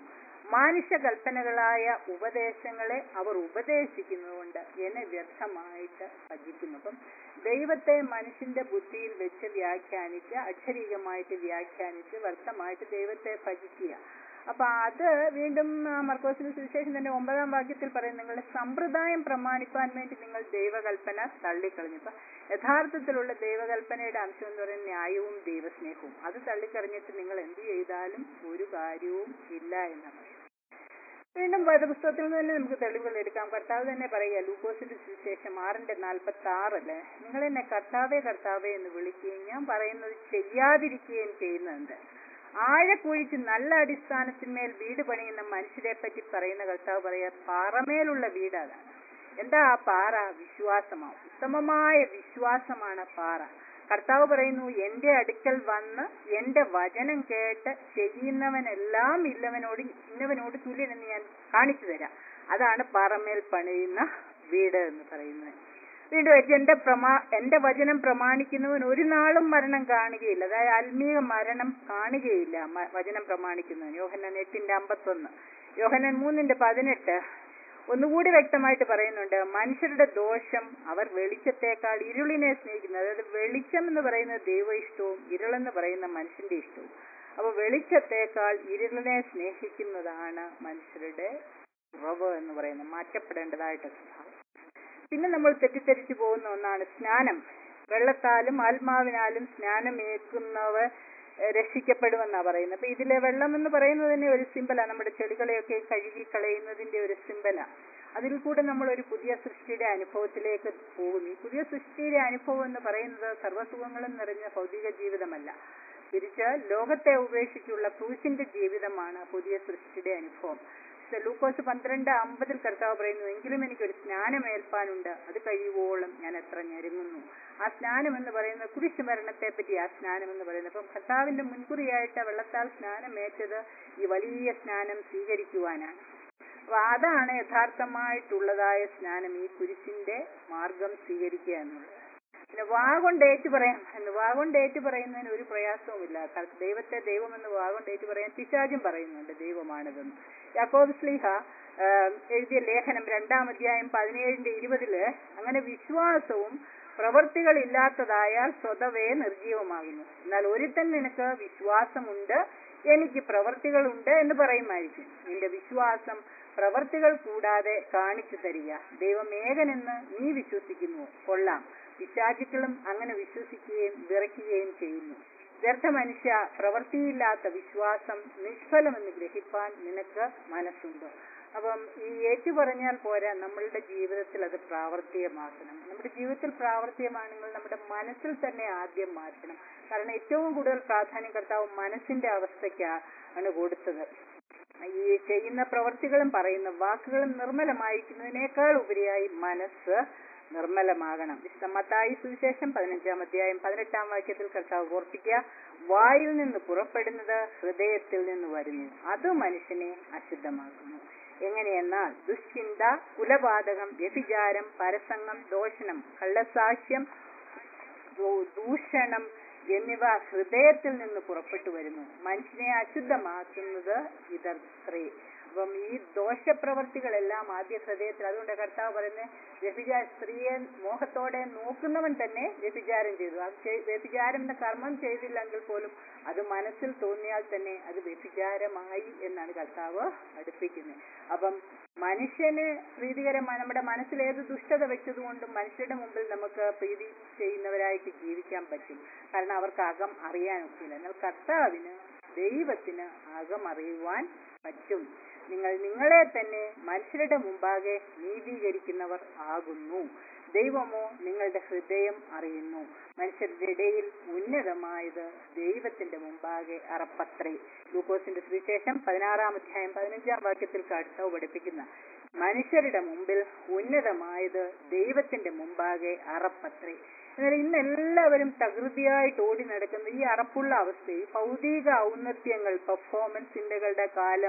മാനുഷ കൽപ്പനകളായ ഉപദേശങ്ങളെ അവർ ഉപദേശിക്കുന്നതുകൊണ്ട് എന്നെ വ്യർത്ഥമായിട്ട് ഭജിക്കുന്നു. അപ്പം ദൈവത്തെ മനുഷ്യന്റെ ബുദ്ധിയിൽ വെച്ച് വ്യാഖ്യാനിച്ച് അക്ഷരീകമായിട്ട് വ്യാഖ്യാനിച്ച് വ്യർത്ഥമായിട്ട് ദൈവത്തെ ഭജിക്കുക. അപ്പൊ അത് വീണ്ടും മർക്കോസിന്റെ സുവിശേഷം തന്നെ ഒമ്പതാം വാക്യത്തിൽ പറയും, നിങ്ങളുടെ സമ്പ്രദായം പ്രമാണിക്കാൻ വേണ്ടി നിങ്ങൾ ദൈവകൽപ്പന തള്ളിക്കളഞ്ഞു. അപ്പൊ യഥാർത്ഥത്തിലുള്ള ദൈവകൽപ്പനയുടെ അംശം എന്ന് പറയുന്നത് ന്യായവും ദൈവസ്നേഹവും. അത് തള്ളിക്കളഞ്ഞിട്ട് നിങ്ങൾ എന്ത് ചെയ്താലും ഒരു കാര്യവും ഇല്ല എന്നാണ്. വീണ്ടും വേദപുസ്തകത്തിൽ നിന്ന് തന്നെ നമുക്ക് തെളിവുകൾ എടുക്കാം. കർത്താവ് തന്നെ പറയുക, ലൂക്കോസിന്റെ സുവിശേഷം ആറിന്റെ നാൽപ്പത്തി ആറല്ലേ, നിങ്ങൾ എന്നെ കർത്താവേ കർത്താവേ എന്ന് വിളിക്കുകയും ഞാൻ പറയുന്നത് ചെയ്യാതിരിക്കുകയും ചെയ്യുന്നുണ്ട്. ആഴക്കുഴിച്ച് നല്ല അടിസ്ഥാനത്തിന്മേൽ വീട് പണിയുന്ന മനുഷ്യരെ പറ്റി പറയുന്ന കർത്താവ് പറയാ, പാറമേലുള്ള വീട് അതാണ്. എന്താ ആ പാറ? വിശ്വാസമാണ്. ഉത്തമമായ വിശ്വാസമാണ് പാറ. കർത്താവ് പറയുന്നു, എന്റെ അടുക്കൽ വന്ന് എന്റെ വചനം കേട്ട് ചെയ്യുന്നവനെല്ലാം ഇല്ലവനോട് ഇന്നവനോട് തുല്യനെന്ന് ഞാൻ കാണിച്ചു തരാം. അതാണ് പാറമേൽ പണിയുന്ന വീട് എന്ന് പറയുന്നത്. വീണ്ടും എന്റെ പ്രമാ എന്റെ വചനം പ്രമാണിക്കുന്നവൻ ഒരു നാളും മരണം കാണുകയില്ല. അതായത് ആത്മീയ മരണം കാണുകയില്ല വചനം പ്രമാണിക്കുന്നവൻ. യോഹന്നാൻ എട്ടിന്റെ അമ്പത്തൊന്ന്, യോഹന്നാൻ മൂന്നിന്റെ പതിനെട്ട് ഒന്നുകൂടി വ്യക്തമായിട്ട് പറയുന്നുണ്ട്, മനുഷ്യരുടെ ദോഷം അവർ വെളിച്ചത്തേക്കാൾ ഇരുളിനെ സ്നേഹിക്കുന്നു. അതായത് വെളിച്ചം എന്ന് പറയുന്നത് ദൈവ ഇഷ്ടവും ഇരുളെന്ന് പറയുന്ന മനുഷ്യന്റെ ഇഷ്ടവും. അപ്പൊ വെളിച്ചത്തേക്കാൾ ഇരുളിനെ സ്നേഹിക്കുന്നതാണ് മനുഷ്യരുടെ കുറവ് എന്ന് പറയുന്നത്, മാറ്റപ്പെടേണ്ടതായിട്ട് സ്വഭാവം. പിന്നെ നമ്മൾ തെറ്റിദ്ധരിച്ചു പോകുന്ന ഒന്നാണ് സ്നാനം. വെള്ളത്താലും ആത്മാവിനാലും സ്നാനമേക്കുന്നവർ രക്ഷിക്കപ്പെടുമെന്നാ പറയുന്നത്. അപ്പൊ ഇതിലെ വെള്ളം എന്ന് പറയുന്നത് തന്നെ ഒരു സിമ്പലാ, നമ്മുടെ ചെടികളെയൊക്കെ കഴുകി കളയുന്നതിന്റെ ഒരു സിമ്പലാ. അതിൽ കൂടെ നമ്മൾ ഒരു പുതിയ സൃഷ്ടിയുടെ അനുഭവത്തിലേക്ക് പോകുന്നു. ഈ പുതിയ സൃഷ്ടിയുടെ അനുഭവം എന്ന് പറയുന്നത് സർവ്വസുഖങ്ങളും നിറഞ്ഞ ഭൗതിക ജീവിതമല്ല, തിരിച്ച് ലോകത്തെ ഉപേക്ഷിച്ചുള്ള ക്രൂശിന്റെ ജീവിതമാണ് പുതിയ സൃഷ്ടിയുടെ അനുഭവം. ലൂക്കോസ് പന്ത്രണ്ട് അമ്പതിൽ കർത്താവ് പറയുന്നു, എങ്കിലും എനിക്കൊരു സ്നാനമേൽപ്പാനുണ്ട്, അത് കഴിയുവോളം ഞാൻ എത്ര ഞെരുങ്ങുന്നു. ആ സ്നാനം എന്ന് പറയുന്നത് കുരിശ് മരണത്തെ പറ്റി ആ സ്നാനം എന്ന് പറയുന്നത്. അപ്പം കർത്താവിന്റെ മുൻകുറിയായിട്ട് വെള്ളത്താൽ സ്നാനമേറ്റത് ഈ വലിയ സ്നാനം സ്വീകരിക്കുവാനാണ്. അപ്പൊ അതാണ് യഥാർത്ഥമായിട്ടുള്ളതായ സ്നാനം, ഈ കുരിശിന്റെ മാർഗം സ്വീകരിക്കുക എന്നുള്ളത്. പിന്നെ വാ കൊണ്ട് ഏറ്റു പറയാം എന്ന്, വാ കൊണ്ട് ഏറ്റു പറയുന്നതിന് ഒരു പ്രയാസവുമില്ല. ദൈവത്തെ ദൈവമെന്ന് വാ കൊണ്ട് ഏറ്റു പറയാൻ പിശാചും പറയുന്നുണ്ട് ദൈവമാണിതെന്ന്. യാക്കോബ് ശ്ലീഹ എഴുതിയ ലേഖനം രണ്ടാം അധ്യായം പതിനേഴിന്റെ ഇരുപതില് അങ്ങനെ വിശ്വാസവും പ്രവൃത്തികൾ ഇല്ലാത്തതായാൽ സ്വതവേ നിർജീവമാകുന്നു. എന്നാൽ ഒരുത്തൻ നിനക്ക് വിശ്വാസമുണ്ട് എനിക്ക് പ്രവൃത്തികളുണ്ട് എന്ന് പറയുമായിരിക്കും. നിന്റെ വിശ്വാസം പ്രവൃത്തികൾ കൂടാതെ കാണിച്ചു തരിക. ദൈവം ഏകനെന്ന് നീ വിശ്വസിക്കുന്നു, കൊള്ളാം. പിശാചുക്കളും അങ്ങനെ വിശ്വസിക്കുകയും വിറയ്ക്കുകയും ചെയ്യുന്നു. വ്യർത്ഥ മനുഷ്യ, പ്രവൃത്തിയില്ലാത്ത വിശ്വാസം നിഷ്ഫലമെന്ന് ഗ്രഹിപ്പാൻ നിനക്ക് മനസ്സുണ്ടോ? അപ്പം ഈ ഏറ്റു പറഞ്ഞാൽ പോരാ, നമ്മളുടെ ജീവിതത്തിൽ അത് പ്രാവർത്തികമാക്കണം. നമ്മുടെ ജീവിതത്തിൽ പ്രാവർത്തികമാണെങ്കിൽ നമ്മുടെ മനസ്സിൽ തന്നെ ആദ്യം മാറ്റണം. കാരണം ഏറ്റവും കൂടുതൽ പ്രാധാന്യം കർത്താവ് മനസ്സിന്റെ അവസ്ഥയ്ക്കാണ് കൊടുത്തത്. ഈ ചെയ്യുന്ന പ്രവൃത്തികളും പറയുന്ന വാക്കുകളും നിർമ്മലമായിരിക്കുന്നതിനേക്കാൾ ഉപരിയായി മനസ്സ് നിർമ്മലമാകണം. വിശുദ്ധ മത്തായി സുവിശേഷം പതിനഞ്ചാം അധ്യായം പതിനെട്ടാം വാക്യത്തിൽ കർത്താവ് ഓർപ്പിക്കുക, വായിൽ നിന്ന് പുറപ്പെടുന്നത് ഹൃദയത്തിൽ നിന്ന് വരുന്നു, അത് മനുഷ്യനെ അശുദ്ധമാക്കുന്നു. എങ്ങനെയെന്നാൽ ദുശ്ചിന്ത, കുലപാതകം, വ്യഭിചാരം, പരസംഗം, ദോഷണം, കള്ളസാക്ഷ്യം, ദൂഷണം എന്നിവ ഹൃദയത്തിൽ നിന്ന് പുറപ്പെട്ടു വരുന്നു. മനുഷ്യനെ അശുദ്ധമാക്കുന്നത് ഇതത്രേ. അപ്പം ഈ ദോഷപ്രവർത്തികളെല്ലാം ആദ്യ ഹൃദയത്തിൽ. അതുകൊണ്ട് കർത്താവ് പറയുന്നത്, വ്യഭിചാര സ്ത്രീയെ മോഹത്തോടെ നോക്കുന്നവൻ തന്നെ വ്യഭിചാരം ചെയ്തു. അത് വ്യഭിചാരം എന്ന കർമ്മം ചെയ്തില്ലെങ്കിൽ പോലും അത് മനസ്സിൽ തോന്നിയാൽ തന്നെ അത് വ്യഭിചാരമായി എന്നാണ് കർത്താവ് പഠിപ്പിക്കുന്നത്. അപ്പം മനുഷ്യന് പ്രീതികരമായ നമ്മുടെ മനസ്സിൽ ഏത് ദുഷ്ടത വെച്ചതുകൊണ്ടും മനുഷ്യരുടെ മുമ്പിൽ നമുക്ക് പ്രീതി ചെയ്യുന്നവരായിട്ട് ജീവിക്കാൻ പറ്റും. കാരണം അവർക്ക് അകം അറിയാനൊക്കില്ല. എന്നാൽ കർത്താവിന്, ദൈവത്തിന് അകം അറിയുവാൻ പറ്റും. നിങ്ങൾ നിങ്ങളെ തന്നെ മനുഷ്യരുടെ മുമ്പാകെ നീതീകരിക്കുന്നവർ ആകുന്നു, ദൈവമോ നിങ്ങളുടെ ഹൃദയം അറിയുന്നു. മനുഷ്യരുടെ ഇടയിൽ ഉന്നതമായത് ദൈവത്തിന്റെ മുമ്പാകെ അറപ്പത്രേ. ലൂക്കോസിന്റെ സുവിശേഷം പതിനാറാം അധ്യായം പതിനഞ്ചാം വാക്യത്തിൽ കർത്താവ് പഠിപ്പിക്കുന്ന മനുഷ്യരുടെ മുമ്പിൽ ഉന്നതമായത് ദൈവത്തിന്റെ മുമ്പാകെ അറപ്പത്രേ. എന്നാൽ ഇന്ന് എല്ലാവരും തകൃതിയായിട്ട് ഓടി നടക്കുന്ന ഈ അറപ്പുള്ള അവസ്ഥ, ഈ ഭൗതിക ഔന്നത്യങ്ങൾ, പെർഫോമൻസ് ചിന്തകളുടെ കാലം,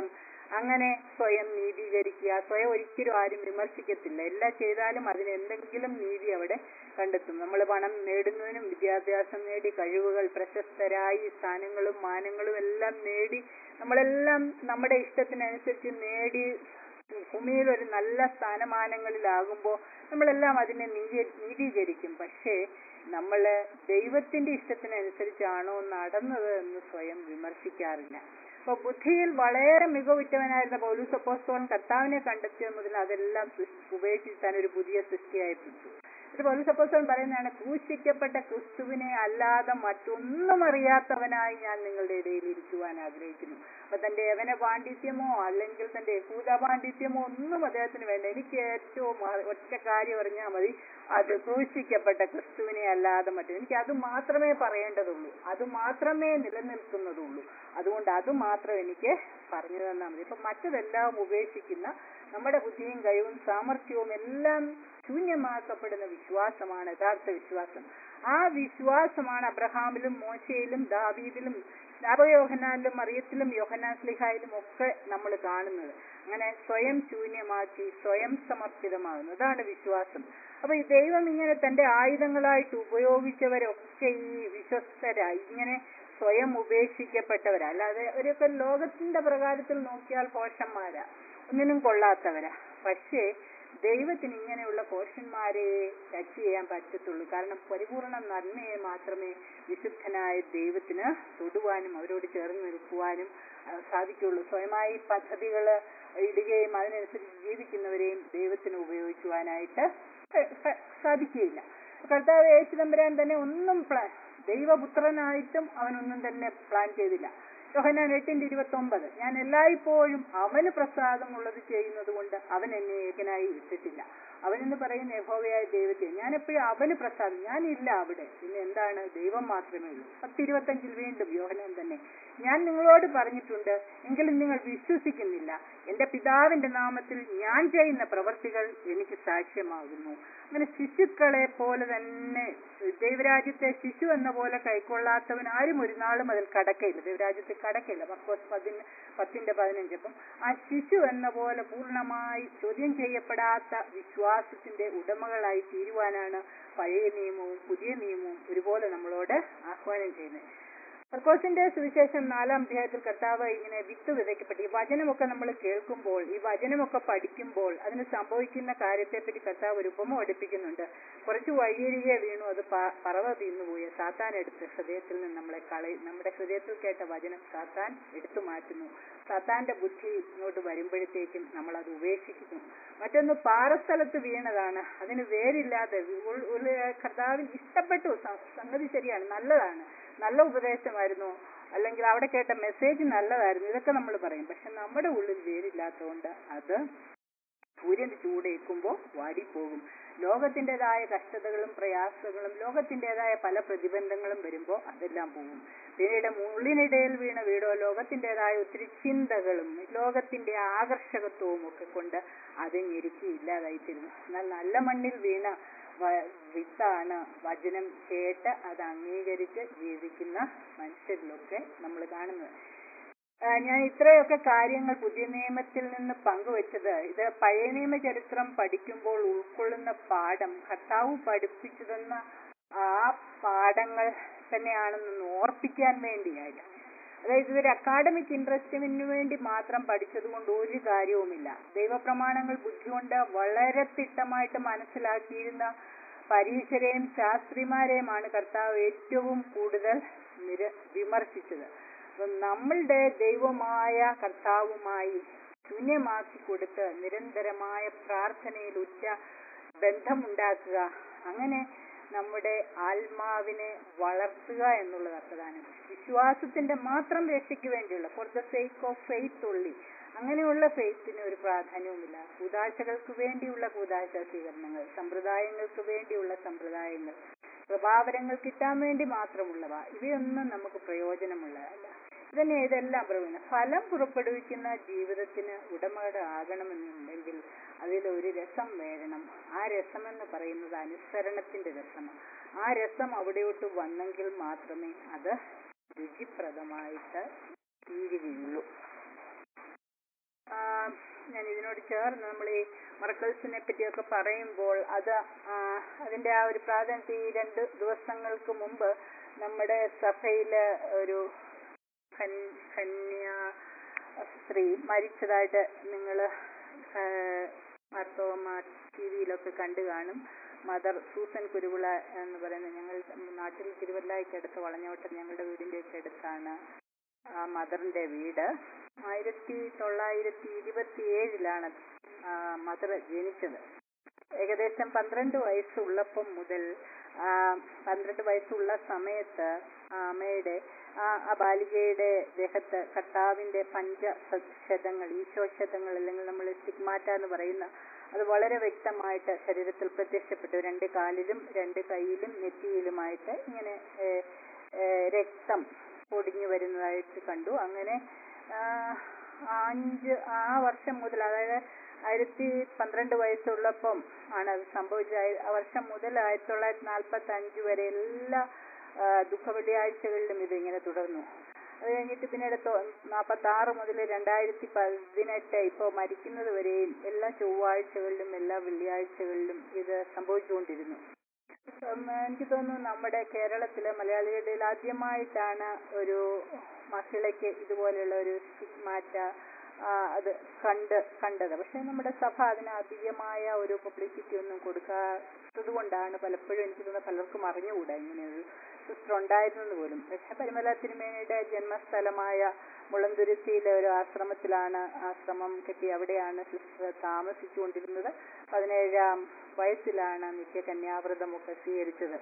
അങ്ങനെ സ്വയം നീതീകരിക്കുക. സ്വയം ഒരിക്കലും ആരും വിമർശിക്കത്തില്ല. എല്ലാം ചെയ്താലും അതിന് എന്തെങ്കിലും നീതി അവിടെ കണ്ടെത്തും. നമ്മൾ പണം നേടുന്നതിനും വിദ്യാഭ്യാസം നേടി കഴിവുകൾ പ്രശസ്തരായി സ്ഥാനങ്ങളും മാനങ്ങളും എല്ലാം നേടി നമ്മളെല്ലാം നമ്മുടെ ഇഷ്ടത്തിനനുസരിച്ച് നേടി ഭൂമിയിൽ ഒരു നല്ല സ്ഥാനമാനങ്ങളിലാകുമ്പോൾ നമ്മളെല്ലാം അതിനെ നീതി നീതീകരിക്കും. പക്ഷേ നമ്മൾ ദൈവത്തിന്റെ ഇഷ്ടത്തിനനുസരിച്ചാണോ നടന്നത് എന്ന് സ്വയം വിമർശിക്കാറില്ല. അപ്പൊ ബുദ്ധിയിൽ വളരെ മികവുറ്റവനായിരുന്ന പൗലോസ് അപ്പോസ്തലൻ കർത്താവിനെ കണ്ടെത്തിയ മുതൽ അതെല്ലാം ഉപേക്ഷിച്ച് താൻ ഒരു പുതിയ സൃഷ്ടിയായി പിടിച്ചു. ഇത് പൗലോസ് അപ്പോസ്തലൻ പറയുന്നതാണ്, ക്രൂശിക്കപ്പെട്ട ക്രിസ്തുവിനെ അല്ലാതെ മറ്റൊന്നും അറിയാത്തവനായി ഞാൻ നിങ്ങളുടെ ഇടയിൽ ഇരിക്കുവാൻ ആഗ്രഹിക്കുന്നു. അപ്പൊ തന്റെ യവന പാണ്ഡിത്യമോ അല്ലെങ്കിൽ തന്റെ യഹൂദ പാണ്ഡിത്യമോ ഒന്നും അദ്ദേഹത്തിന് വേണ്ട. എനിക്ക് ഏറ്റവും ഒറ്റ കാര്യം അറിഞ്ഞാൽ മതി, അത് ക്രൂശിക്കപ്പെട്ട ക്രിസ്തുവിനെ അല്ലാതെ മറ്റും എനിക്ക് അത് മാത്രമേ പറയേണ്ടതുള്ളൂ, അത് മാത്രമേ നിലനിൽക്കുന്നതുള്ളൂ. അതുകൊണ്ട് അത് മാത്രം എനിക്ക് പറഞ്ഞു തന്നാൽ മതി. ഇപ്പൊ മറ്റതെല്ലാം ഉപേക്ഷിക്കുന്ന നമ്മുടെ ബുദ്ധിയും കഴിവും സാമർഥ്യവും എല്ലാം ശൂന്യമാക്കപ്പെടുന്ന വിശ്വാസമാണ് യഥാർത്ഥ വിശ്വാസം. ആ വിശ്വാസമാണ് അബ്രഹാമിലും മോശയിലും ദാവീദിലും യോഹന്നാനിലും മറിയത്തിലും യോഹന്നാൻ സ്ലീഹായിലും ഒക്കെ നമ്മൾ കാണുന്നത്. അങ്ങനെ സ്വയം ശൂന്യമാക്കി സ്വയം സമർപ്പിതമാകുന്നു. അതാണ് വിശ്വാസം. അപ്പൊ ഈ ദൈവം ഇങ്ങനെ തന്റെ ആയുധങ്ങളായിട്ട് ഉപയോഗിച്ചവരൊക്കെ ഈ വിശ്വസ്തരായി ഇങ്ങനെ സ്വയം ഉപേക്ഷിക്കപ്പെട്ടവരാ. അല്ലാതെ അവരൊക്കെ ലോകത്തിന്റെ പ്രകാരത്തിൽ നോക്കിയാൽ പോഷന്മാരാ, ഒന്നിനും കൊള്ളാത്തവരാ. പക്ഷേ ദൈവത്തിന് ഇങ്ങനെയുള്ള പോഷന്മാരെ ടച്ച് ചെയ്യാൻ പറ്റത്തുള്ളൂ. കാരണം പരിപൂർണ നന്മയെ മാത്രമേ വിശുദ്ധനായ ദൈവത്തിന് തൊടുവാനും അവരോട് ചേർന്ന് നിൽക്കുവാനും സാധിക്കുള്ളൂ. സ്വയമായി പദ്ധതികൾ ഇടുകയും അതിനനുസരിച്ച് ജീവിക്കുന്നവരെയും ദൈവത്തിന് ഉപയോഗിക്കുവാനായിട്ട് സാധിക്കുകയില്ല. കർത്താവ് യേശു തമ്പുരാൻ തന്നെ ഒന്നും പ്ലാൻ ദൈവപുത്രനായിട്ടും അവനൊന്നും തന്നെ പ്ലാൻ ചെയ്തില്ല. യോഹന്നാൻ എട്ടിന്റെ ഇരുപത്തി ഒമ്പത്, ഞാൻ എല്ലായ്പ്പോഴും അവന് പ്രസാദമുള്ളത് ചെയ്യുന്നത് കൊണ്ട് അവൻ എന്നെ ഏകനായി വിട്ടിട്ടില്ല. അവനെന്ന് പറയുന്ന യഹോവയായ ദൈവത്തെ ഞാൻ എപ്പോഴും അവന് പ്രസാദം, ഞാനില്ല അവിടെ, പിന്നെ എന്താണ്, ദൈവം മാത്രമേ ഉള്ളൂ. പത്ത് ഇരുപത്തഞ്ചിൽ വീണ്ടും യോഹന്നാൻ തന്നെ, ഞാൻ നിങ്ങളോട് പറഞ്ഞിട്ടുണ്ട് എങ്കിലും നിങ്ങൾ വിശ്വസിക്കുന്നില്ല. എന്റെ പിതാവിന്റെ നാമത്തിൽ ഞാൻ ചെയ്യുന്ന പ്രവർത്തികൾ എനിക്ക് സാക്ഷ്യമാകുന്നു. അങ്ങനെ ശിശുക്കളെ പോലെ തന്നെ ദൈവരാജ്യത്തെ ശിശു എന്ന പോലെ കൈക്കൊള്ളാത്തവൻ ആരും ഒരു നാളും അതിൽ കടക്കയില്ല. ദൈവരാജ്യത്തിൽ കടക്കയില്ല. മർക്കോസ് പതിന് പത്തിന്റെ പതിനഞ്ച്. അപ്പം ആ ശിശു എന്ന പോലെ പൂർണ്ണമായി ചോദ്യം ചെയ്യപ്പെടാത്ത വിശ്വാസത്തിന്റെ ഉടമകളായി തീരുവാനാണ് പഴയ നിയമവും പുതിയ നിയമവും ഒരുപോലെ നമ്മളോട് ആഹ്വാനം ചെയ്യുന്നത്. മർക്കോസിന്റെ സുവിശേഷം നാലാം അധ്യായത്തിൽ കർത്താവ് ഇങ്ങനെ വിത്ത് വിതയ്ക്കപ്പെട്ടു. ഈ വചനമൊക്കെ നമ്മൾ കേൾക്കുമ്പോൾ, ഈ വചനമൊക്കെ പഠിക്കുമ്പോൾ അതിന് സംഭവിക്കുന്ന കാര്യത്തെപ്പറ്റി കർത്താവ് ഒരു ഉപമ പഠിപ്പിക്കുന്നുണ്ട്. കുറച്ച് വഴിയരികെ വീണു, അത് പറവ തിന്നുപോയി. സാത്താൻ എടുത്ത് ഹൃദയത്തിൽ നിന്ന് നമ്മളെ കളയും. നമ്മുടെ ഹൃദയത്തിൽ കേട്ട വചനം സാത്താൻ എടുത്തു മാറ്റുന്നു. സാത്താന്റെ ബുദ്ധി ഇങ്ങോട്ട് വരുമ്പോഴത്തേക്കും നമ്മൾ അത് ഉപേക്ഷിക്കുന്നു. മറ്റൊന്ന് പാറസ്ഥലത്ത് വീണതാണ്, അതിന് വേരില്ലാതെ കർത്താവിന് ഇഷ്ടപ്പെട്ടു, സംഗതി ശരിയാണ്, നല്ലതാണ്, നല്ല ഉപദേശമായിരുന്നു, അല്ലെങ്കിൽ അവിടെ കേട്ട മെസ്സേജ് നല്ലതായിരുന്നു, ഇതൊക്കെ നമ്മൾ പറയും. പക്ഷെ നമ്മുടെ ഉള്ളിൽ വേരില്ലാത്തതുകൊണ്ട് അത് സൂര്യന്റെ ചൂടേക്കുമ്പോൾ വാടിപ്പോകും. ലോകത്തിൻ്റെതായ കഷ്ടതകളും പ്രയാസങ്ങളും ലോകത്തിൻ്റെതായ പല പ്രതിബന്ധങ്ങളും വരുമ്പോൾ അതെല്ലാം പോകും. പിന്നീട് മുള്ളിനിടയിൽ വീണ വീടോ ലോകത്തിൻ്റെതായ ഒത്തിരി ചിന്തകളും ലോകത്തിന്റെ ആകർഷകത്വവും ഒക്കെ കൊണ്ട് അത് ഞെരുക്കി ഇല്ലാതായിത്തീരുന്നു. എന്നാൽ നല്ല മണ്ണിൽ വീണ വിത്താണ് വചനം കേട്ട് അത് അംഗീകരിച്ച് ജീവിക്കുന്ന മനുഷ്യരിലൊക്കെ നമ്മൾ കാണുന്നത്. ഞാൻ ഇത്രയൊക്കെ കാര്യങ്ങൾ പുതിയ നിയമത്തിൽ നിന്ന് പങ്കുവച്ചത് ഇത് പഴയ നിയമ ചരിത്രം പഠിക്കുമ്പോൾ ഉൾക്കൊള്ളുന്ന പാഠം കർത്താവ് പഠിപ്പിച്ചതെന്ന ആ പാഠങ്ങൾ തന്നെയാണെന്ന് ഓർപ്പിക്കാൻ വേണ്ടിയായി. അതായത് ഇതൊരു അക്കാഡമിക് ഇൻട്രസ്റ്റിന് വേണ്ടി മാത്രം പഠിച്ചത് കൊണ്ട് ഒരു കാര്യവുമില്ല. ദൈവപ്രമാണങ്ങൾ ബുദ്ധി കൊണ്ട് വളരെ തിട്ടമായിട്ട് മനസ്സിലാക്കിയിരുന്ന പരീശരെയും ശാസ്ത്രിമാരെയുമാണ് കർത്താവ് ഏറ്റവും കൂടുതൽ നിര വിമർശിച്ചത്. അപ്പം നമ്മളുടെ ദൈവമായ കർത്താവുമായി ശൂന്യമാക്കി കൊടുത്ത് നിരന്തരമായ പ്രാർത്ഥനയിൽ ഉറ്റ ബന്ധമുണ്ടാക്കുക, അങ്ങനെ നമ്മുടെ ആത്മാവിനെ വളർത്തുക എന്നുള്ളത് പ്രധാനം. വിശ്വാസത്തിന്റെ മാത്രം രക്ഷയ്ക്ക് വേണ്ടിയുള്ള for the sake of faith ഉള്ളി, അങ്ങനെയുള്ള ഫെയ്ത്തിന് ഒരു പ്രാധാന്യവുമില്ല. കൂതാശകൾക്ക് വേണ്ടിയുള്ള കൂതാശ സ്വീകരണങ്ങൾ, സമ്പ്രദായങ്ങൾക്ക് വേണ്ടിയുള്ള സമ്പ്രദായങ്ങൾ, പ്രഭാവരങ്ങൾ കിട്ടാൻ വേണ്ടി മാത്രമുള്ളവ, ഇവയൊന്നും നമുക്ക് പ്രയോജനമുള്ളതല്ല. ഇതന്നെ ഇതെല്ലാം പ്രയോജനം. ഫലം പുറപ്പെടുവിക്കുന്ന ജീവിതത്തിന് ഉടമയുടെ ആകണമെന്നുണ്ടെങ്കിൽ അതിലൊരു രസം വേണം. ആ രസമെന്ന് പറയുന്നത് അനുസരണത്തിന്റെ രസമാണ്. ആ രസം അവിടെയോട്ട് വന്നെങ്കിൽ മാത്രമേ അത് രുചിപ്രദമായിട്ട് തീരുകയുള്ളൂ. ആ, ഞാൻ ഇതിനോട് ചേർന്ന് നമ്മൾ ഈ മറക്കൽസിനെ പറ്റിയൊക്കെ പറയുമ്പോൾ അത് ആ, അതിന്റെ ആ ഒരു പ്രാധാന്യം ഈ രണ്ട് ദിവസങ്ങൾക്ക് മുമ്പ് നമ്മുടെ സഭയില് ഒരു കൻ- കന്യാ സ്ത്രീ മരിച്ചതായിട്ട് നിങ്ങൾ മാർത്തോമ ടി വിയിലൊക്കെ കണ്ടു കാണും. മദർ സൂസൻ കുരുവിള എന്ന് പറയുന്നത് ഞങ്ങൾ നാട്ടിൽ തിരുവല്ലായ്ക്കടുത്ത് വളഞ്ഞോട്ടം ഞങ്ങളുടെ വീടിൻ്റെയൊക്കെ അടുത്താണ് ആ മദറിന്റെ വീട്. ആയിരത്തി തൊള്ളായിരത്തി ഇരുപത്തി ഏഴിലാണ് മദർ ജനിച്ചത്. ഏകദേശം പന്ത്രണ്ട് വയസ്സുള്ളപ്പം മുതൽ ആ പന്ത്രണ്ട് വയസ്സുള്ള സമയത്ത് ആ അമ്മയുടെ ആ ആ ബാലികയുടെ ദേഹത്ത് കർത്താവിന്റെ പഞ്ചശതങ്ങൾ ഈശോശതങ്ങൾ അല്ലെങ്കിൽ നമ്മൾ സ്റ്റിഗ്മാറ്റ എന്ന് പറയുന്ന അത് വളരെ വ്യക്തമായിട്ട് ശരീരത്തിൽ പ്രത്യക്ഷപ്പെട്ടു. രണ്ട് കാലിലും രണ്ട് കൈയിലും നെറ്റിയിലുമായിട്ട് ഇങ്ങനെ രക്തം പൊടിഞ്ഞു വരുന്നതായിട്ട് കണ്ടു. അങ്ങനെ അഞ്ച് ആ വർഷം മുതൽ, അതായത് ആയിരത്തി പന്ത്രണ്ട് വയസ്സുള്ളപ്പം ആണ് അത് സംഭവിച്ചത്. ആ വർഷം മുതൽ ആയിരത്തി തൊള്ളായിരത്തി നാൽപ്പത്തി അഞ്ച് വരെ എല്ലാ ദുഃഖ വെള്ളിയാഴ്ചകളിലും ഇത് ഇങ്ങനെ തുടർന്നു. അത് കഴിഞ്ഞിട്ട് പിന്നീട് നാൽപ്പത്തി ആറ് മുതൽ രണ്ടായിരത്തി പതിനെട്ട് ഇപ്പോൾ മരിക്കുന്നത് വരെയും എല്ലാ ചൊവ്വാഴ്ചകളിലും എല്ലാ വെള്ളിയാഴ്ചകളിലും ഇത് സംഭവിച്ചുകൊണ്ടിരുന്നു. എനിക്ക് തോന്നുന്നു നമ്മുടെ കേരളത്തിലെ മലയാളികളിൽ ആദ്യമായിട്ടാണ് ഒരു മഹിളയ്ക്ക് ഇതുപോലെയുള്ള ഒരു സ്റ്റിഗ്മാറ്റ അത് കണ്ട് കണ്ടത്. പക്ഷെ നമ്മുടെ സഭ അതിന് അധികമായ ഒരു പബ്ലിസിറ്റി ഒന്നും കൊടുക്കാത്തത് കൊണ്ടാണ് പലപ്പോഴും എനിക്ക് തോന്നുന്നത് പലർക്കും അറിഞ്ഞുകൂടാ ഇങ്ങനെയൊരു സിസ്റ്റർ ഉണ്ടായിരുന്നത് പോലും. പക്ഷെ പരിമല തിരുമേനിയുടെ ജന്മസ്ഥലമായ മുളന്തുരുത്തിയിലെ ഒരു ആശ്രമത്തിലാണ് ആശ്രമം കെട്ടി അവിടെയാണ് സിസ്റ്റർ താമസിച്ചുകൊണ്ടിരുന്നത്. പതിനേഴാം വയസ്സിലാണ് നിത്യ കന്യാവ്രതമൊക്കെ സ്വീകരിച്ചത്.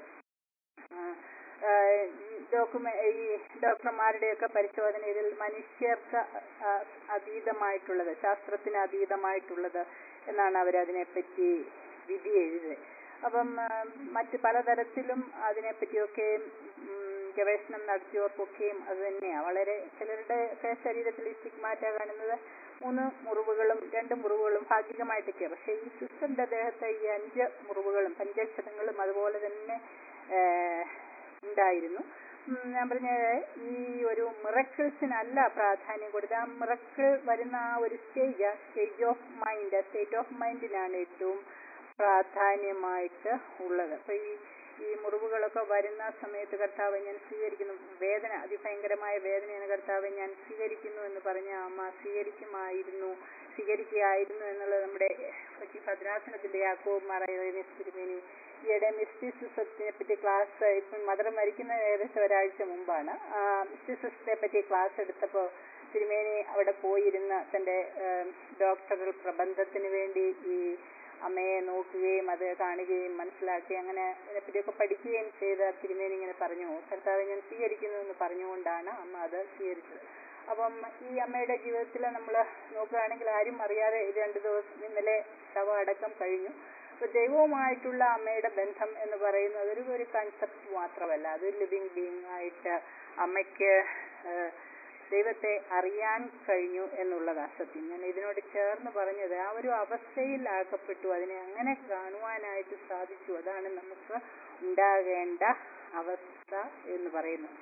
ഡോക്യുമെ ഈ ഡോക്ടർമാരുടെയൊക്കെ പരിശോധന ഇതിൽ മനുഷ്യർക്ക് അതീതമായിട്ടുള്ളത്, ശാസ്ത്രത്തിന് അതീതമായിട്ടുള്ളത് എന്നാണ് അവരതിനെപ്പറ്റി വിധി എഴുതുന്നത്. അപ്പം മറ്റ് പലതരത്തിലും അതിനെപ്പറ്റിയൊക്കെയും ഗവേഷണം നടത്തിയവർക്കൊക്കെയും അത് തന്നെയാണ്. വളരെ ചിലരുടെ ശരീരത്തിൽ ഈ സ്റ്റിഗ്മാറ്റ കാണുന്നത് മൂന്ന് മുറിവുകളും രണ്ട് മുറിവുകളും ഭാഗികമായിട്ടൊക്കെയാണ്. പക്ഷെ ഈ സിസ്റ്ററിന്റെ ദേഹത്തെ ഈ അഞ്ച് മുറിവുകളും പഞ്ചക്ഷതങ്ങളും അതുപോലെ തന്നെ ഉണ്ടായിരുന്നു. ഞാൻ പറഞ്ഞത് ഈ ഒരു മിറക്കിൾസിനല്ല പ്രാധാന്യം കൊടുത്ത് ആ മിറക്കിൾ വരുന്ന ആ ഒരു stage stage of mind state of മൈൻഡിനാണ് ഏറ്റവും പ്രാധാന്യമായിട്ട് ഉള്ളത്. അപ്പൊ ഈ ഈ മുറിവുകളൊക്കെ വരുന്ന സമയത്ത് കർത്താവ് ഞാൻ സ്വീകരിക്കുന്നു, വേദന അതിഭയങ്കരമായ വേദനയാണ്, കർത്താവ് ഞാൻ സ്വീകരിക്കുന്നു എന്ന് പറഞ്ഞ അമ്മ സ്വീകരിക്കുമായിരുന്നു സ്വീകരിക്കുകയായിരുന്നു എന്നുള്ളത് നമ്മുടെ കൊച്ചി ഭദ്രാസനത്തിന്റെ യാക്കോബ് മാറായ തിരുമേനി ഈയിടെ മിസ്റ്റിസിസത്തിനെ പറ്റി ക്ലാസ് ഇപ്പം മദർ മരിക്കുന്ന ഏകദേശം ഒരാഴ്ച മുമ്പാണ് മിസ്റ്റിസിസത്തെ പറ്റി ക്ലാസ് എടുത്തപ്പോൾ തിരുമേനി അവിടെ പോയിരുന്ന തന്റെ ഡോക്ടറൽ പ്രബന്ധത്തിന് വേണ്ടി ഈ അമ്മയെ നോക്കുകയും അത് കാണുകയും മനസ്സിലാക്കുകയും അങ്ങനെ ഇതിനെപ്പറ്റിയൊക്കെ പഠിക്കുകയും ചെയ്ത തിരുമേനി ഇങ്ങനെ പറഞ്ഞു, കർത്താവ് ഞാൻ സ്വീകരിക്കുന്നു എന്ന് പറഞ്ഞുകൊണ്ടാണ് അമ്മ അത് സ്വീകരിച്ചത്. അപ്പം ഈ അമ്മയുടെ ജീവിതത്തിൽ നമ്മൾ നോക്കുകയാണെങ്കിൽ ആരും അറിയാതെ രണ്ട് ദിവസം ഇന്നലെ ശവ അടക്കം കഴിഞ്ഞു. അപ്പൊ ദൈവവുമായിട്ടുള്ള അമ്മയുടെ ബന്ധം എന്ന് പറയുന്നത് ഒരു ഒരു കൺസെപ്റ്റ് മാത്രമല്ല, അത് ലിവിങ് ബീയിങ് ആയിട്ട് അമ്മയ്ക്ക് ദൈവത്തെ അറിയാൻ കഴിഞ്ഞു എന്നുള്ളതാണ് സത്യം. ഞാൻ ഇതിനോട് ചേർന്ന് പറഞ്ഞത് ആ ഒരു അവസ്ഥയിലാക്കപ്പെട്ടു, അതിനെ അങ്ങനെ കാണുവാനായിട്ട് സാധിച്ചു. അതാണ് നമുക്ക് ഉണ്ടാകേണ്ട അവസ്ഥ എന്ന് പറയുന്നത്.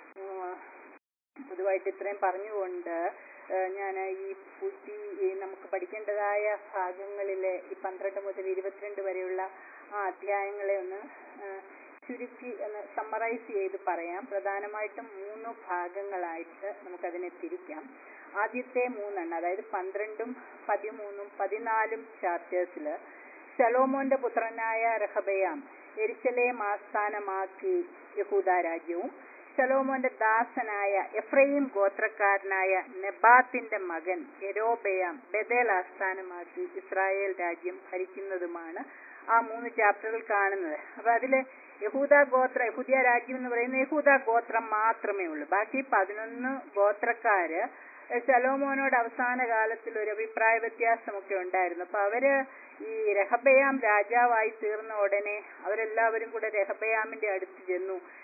പൊതുവായിട്ട് ഇത്രയും പറഞ്ഞുകൊണ്ട് ഞാൻ ഈ പുതിയ നമുക്ക് പഠിക്കേണ്ടതായ ഭാഗങ്ങളിലെ ഈ പന്ത്രണ്ട് മുതൽ ഇരുപത്തിരണ്ട് വരെയുള്ള ആ അധ്യായങ്ങളെ ഒന്ന് ചുരുക്കി ഒന്ന് സമ്മറൈസ് ചെയ്ത് പറയാം. പ്രധാനമായിട്ടും മൂന്ന് ഭാഗങ്ങളായിട്ട് നമുക്കതിനെ തിരിക്കാം. ആദ്യത്തെ മൂന്നെണ്ണം, അതായത് പന്ത്രണ്ടും പതിമൂന്നും പതിനാലും ചാപ്റ്റേഴ്സിൽ ശലോമോന്റെ പുത്രനായ രഹബയാം യെരൂശലേം ആസ്ഥാനമാക്കി യഹൂദ രാജ്യവും ശലോമോന്റെ ദാസനായ എഫ്രയീം ഗോത്രക്കാരനായ നെബാത്തിന്റെ മകൻ യെരോബയാം ബേഥേൽ ആസ്ഥാനമാക്കി ഇസ്രായേൽ രാജ്യം ഭരിക്കുന്നതുമാണ് ആ മൂന്ന് ചാപ്റ്ററിൽ കാണുന്നത്. അപ്പൊ അതില് യഹൂദ ഗോത്ര യഹൂദിയ രാജ്യം എന്ന് പറയുന്ന യഹൂദ ഗോത്രം മാത്രമേ ഉള്ളൂ. ബാക്കി പതിനൊന്ന് ഗോത്രക്കാര് ശലോമോനോട് അവസാന കാലത്തിൽ ഒരു അഭിപ്രായ വ്യത്യാസമൊക്കെ ഉണ്ടായിരുന്നു. അപ്പൊ അവര് ഈ രഹബയാം രാജാവായി തീർന്ന ഉടനെ അവരെല്ലാവരും കൂടെ രഹബയാമിന്റെ അടുത്ത് ചെന്നു.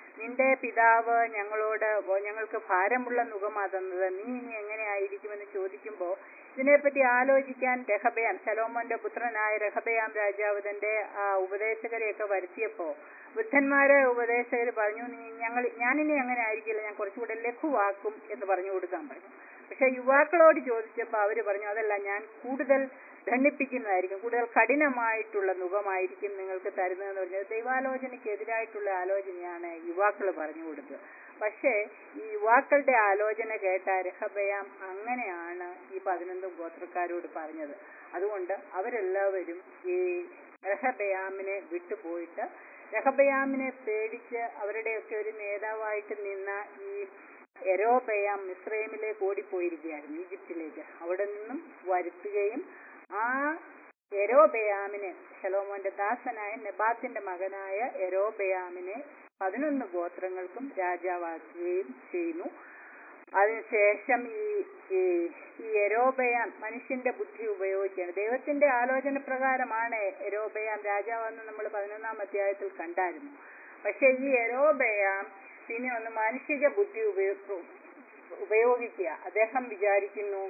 നിന്റെ പിതാവ് ഞങ്ങളോട് "ഓ, ഞങ്ങൾക്ക് ഭാരമുള്ള നുകമാ തന്നത്, നീ ഇനി എങ്ങനെ ആയിരിക്കുമെന്ന് ചോദിക്കുമ്പോൾ ഇതിനെപ്പറ്റി ആലോചിക്കാൻ രഹബയാം, ശലോമോന്റെ പുത്രനായ രഹബയാം രാജാവ് തന്റെ ആ ഉപദേശകരെയൊക്കെ വരുത്തിയപ്പോ വൃദ്ധന്മാരെ ഉപദേശകർ പറഞ്ഞു, നീ ഞങ്ങൾ ഞാനിനി അങ്ങനെ ആയിരിക്കില്ല, ഞാൻ കുറച്ചുകൂടെ ലഘുവാക്കും എന്ന് പറഞ്ഞു കൊടുക്കാൻ പറഞ്ഞു. പക്ഷെ യുവാക്കളോട് ചോദിച്ചപ്പോൾ അവര് പറഞ്ഞു, അതല്ല, ഞാൻ കൂടുതൽ ദണ്ഡിപ്പിക്കുന്നതായിരിക്കും, കൂടുതൽ കഠിനമായിട്ടുള്ള നുകമായിരിക്കും നിങ്ങൾക്ക് തരുന്നതെന്ന് പറഞ്ഞത് ദൈവാലോചനയ്ക്കെതിരായിട്ടുള്ള ആലോചനയാണ് യുവാക്കൾ പറഞ്ഞു കൊടുത്തത്. പക്ഷേ ഈ യുവാക്കളുടെ ആലോചന കേട്ട രഹബയാം അങ്ങനെയാണ് ഈ പതിനൊന്ന് ഗോത്രക്കാരോട് പറഞ്ഞത്. അതുകൊണ്ട് അവരെല്ലാവരും ഈ രഹബയാമിനെ വിട്ടുപോയിട്ട് രഹബയാമിനെ പേടിച്ച് അവരുടെയൊക്കെ ഒരു നേതാവായിട്ട് നിന്ന ഈ യെരോബെയാം മിസ്രൈമിലേക്ക് ഓടിപ്പോയിരിക്കുകയായിരുന്നു, ഈജിപ്തിലേക്ക്. അവിടെ നിന്നും വരുത്തുകയും ആ യെരോബെയാമിനെ, ശലോമോന്റെ ദാസനായ നെബാത്തിന്റെ മകനായ യെരോബെയാമിനെ പതിനൊന്ന് ഗോത്രങ്ങൾക്കും രാജാവാക്കുകയും ചെയ്യുന്നു. അതിനുശേഷം ഈ ഈ യെരോബെയാം മനുഷ്യന്റെ ബുദ്ധി ഉപയോഗിക്കുകയാണ്. ദൈവത്തിന്റെ ആലോചന പ്രകാരമാണ് യെരോബെയാം രാജാവെന്ന് നമ്മൾ പതിനൊന്നാം അധ്യായത്തിൽ കണ്ടായിരുന്നു. പക്ഷെ ഈ യെരോബെയാം പിന്നെ ഒന്ന് മാനുഷിക ബുദ്ധി ഉപയോഗ ഉപയോഗിക്കുക അദ്ദേഹം വിചാരിക്കുന്നു,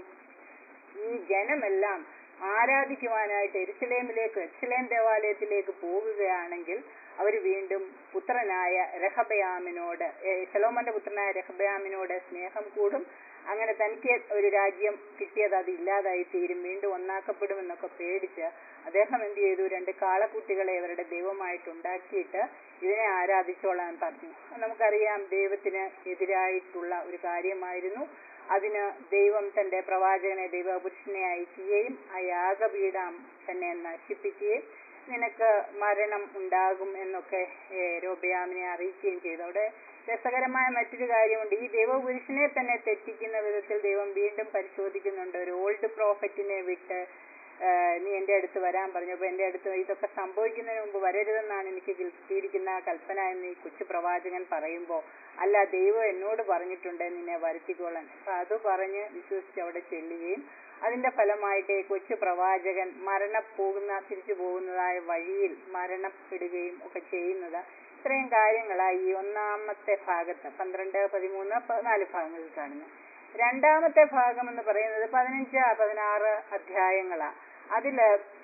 ഈ ജനമെല്ലാം ആരാധിക്കുവാനായിട്ട് യെരുശലേമിലേക്ക് യെരുശലേം ദേവാലയത്തിലേക്ക് പോകുകയാണെങ്കിൽ അവർ വീണ്ടും പുത്രനായ രഹബയാമിനോട്, ശലോമോന്റെ പുത്രനായ രഹബയാമിനോട് സ്നേഹം കൂടും, അങ്ങനെ തനിക്ക് ഒരു രാജ്യം കിട്ടിയത് അത് ഇല്ലാതായി തീരും, വീണ്ടും ഒന്നാക്കപ്പെടുമെന്നൊക്കെ പേടിച്ച് അദ്ദേഹം എന്ത് ചെയ്തു, രണ്ട് കാളക്കുട്ടികളെ അവരുടെ ദൈവമായിട്ട് ഉണ്ടാക്കിയിട്ട് ഇതിനെ ആരാധിച്ചോളാൻ പറഞ്ഞു. നമുക്കറിയാം ദൈവത്തിന് എതിരായിട്ടുള്ള ഒരു കാര്യമായിരുന്നു. അതിന് ദൈവം തന്റെ പ്രവാചകനെ ദൈവപുരുഷനെ അയക്കുകയും ആ യാഗപീഠം തന്നെ നശിപ്പിക്കുകയും നിനക്ക് മരണം ഉണ്ടാകും എന്നൊക്കെ യെരോബെയാമിനെ അറിയിക്കുകയും ചെയ്തു. അവിടെ രസകരമായ മറ്റൊരു കാര്യമുണ്ട്. ഈ ദൈവപുരുഷനെ തന്നെ തെറ്റിക്കുന്ന വിധത്തിൽ ദൈവം വീണ്ടും പരിശോധിക്കുന്നുണ്ട്. ഒരു ഓൾഡ് പ്രോഫറ്റിനെ വിട്ട് നീ എന്റെ അടുത്ത് വരാൻ പറഞ്ഞപ്പോൾ എന്റെ അടുത്ത് ഇതൊക്കെ സംഭവിക്കുന്നതിന് മുമ്പ് വരരുതെന്നാണ് എനിക്ക് കിട്ടിയിരിക്കുന്ന കൽപ്പന എന്ന് ഈ കൊച്ചു പ്രവാചകൻ പറയുമ്പോൾ, അല്ല, ദൈവം എന്നോട് പറഞ്ഞിട്ടുണ്ട് നിന്നെ വരുത്തിക്കൊള്ളാൻ. അപ്പൊ അത് പറഞ്ഞ് വിശ്വസിച്ച് അവിടെ ചെല്ലുകയും അതിന്റെ ഫലമായിട്ട് ഈ കൊച്ചു പ്രവാചകൻ മരണപ്പോകുന്ന തിരിച്ചു പോകുന്നതായ വഴിയിൽ മരണപ്പെടുകയും ഒക്കെ ചെയ്യുന്നത്. ഇത്രയും കാര്യങ്ങളായി ഈ ഒന്നാമത്തെ ഭാഗത്ത് പന്ത്രണ്ട് പതിമൂന്ന് പതിനാല് ഭാഗങ്ങളിൽ കാണുന്നു. രണ്ടാമത്തെ ഭാഗം എന്ന് പറയുന്നത് പതിനഞ്ച് പതിനാറ് അധ്യായങ്ങളാ. അതില്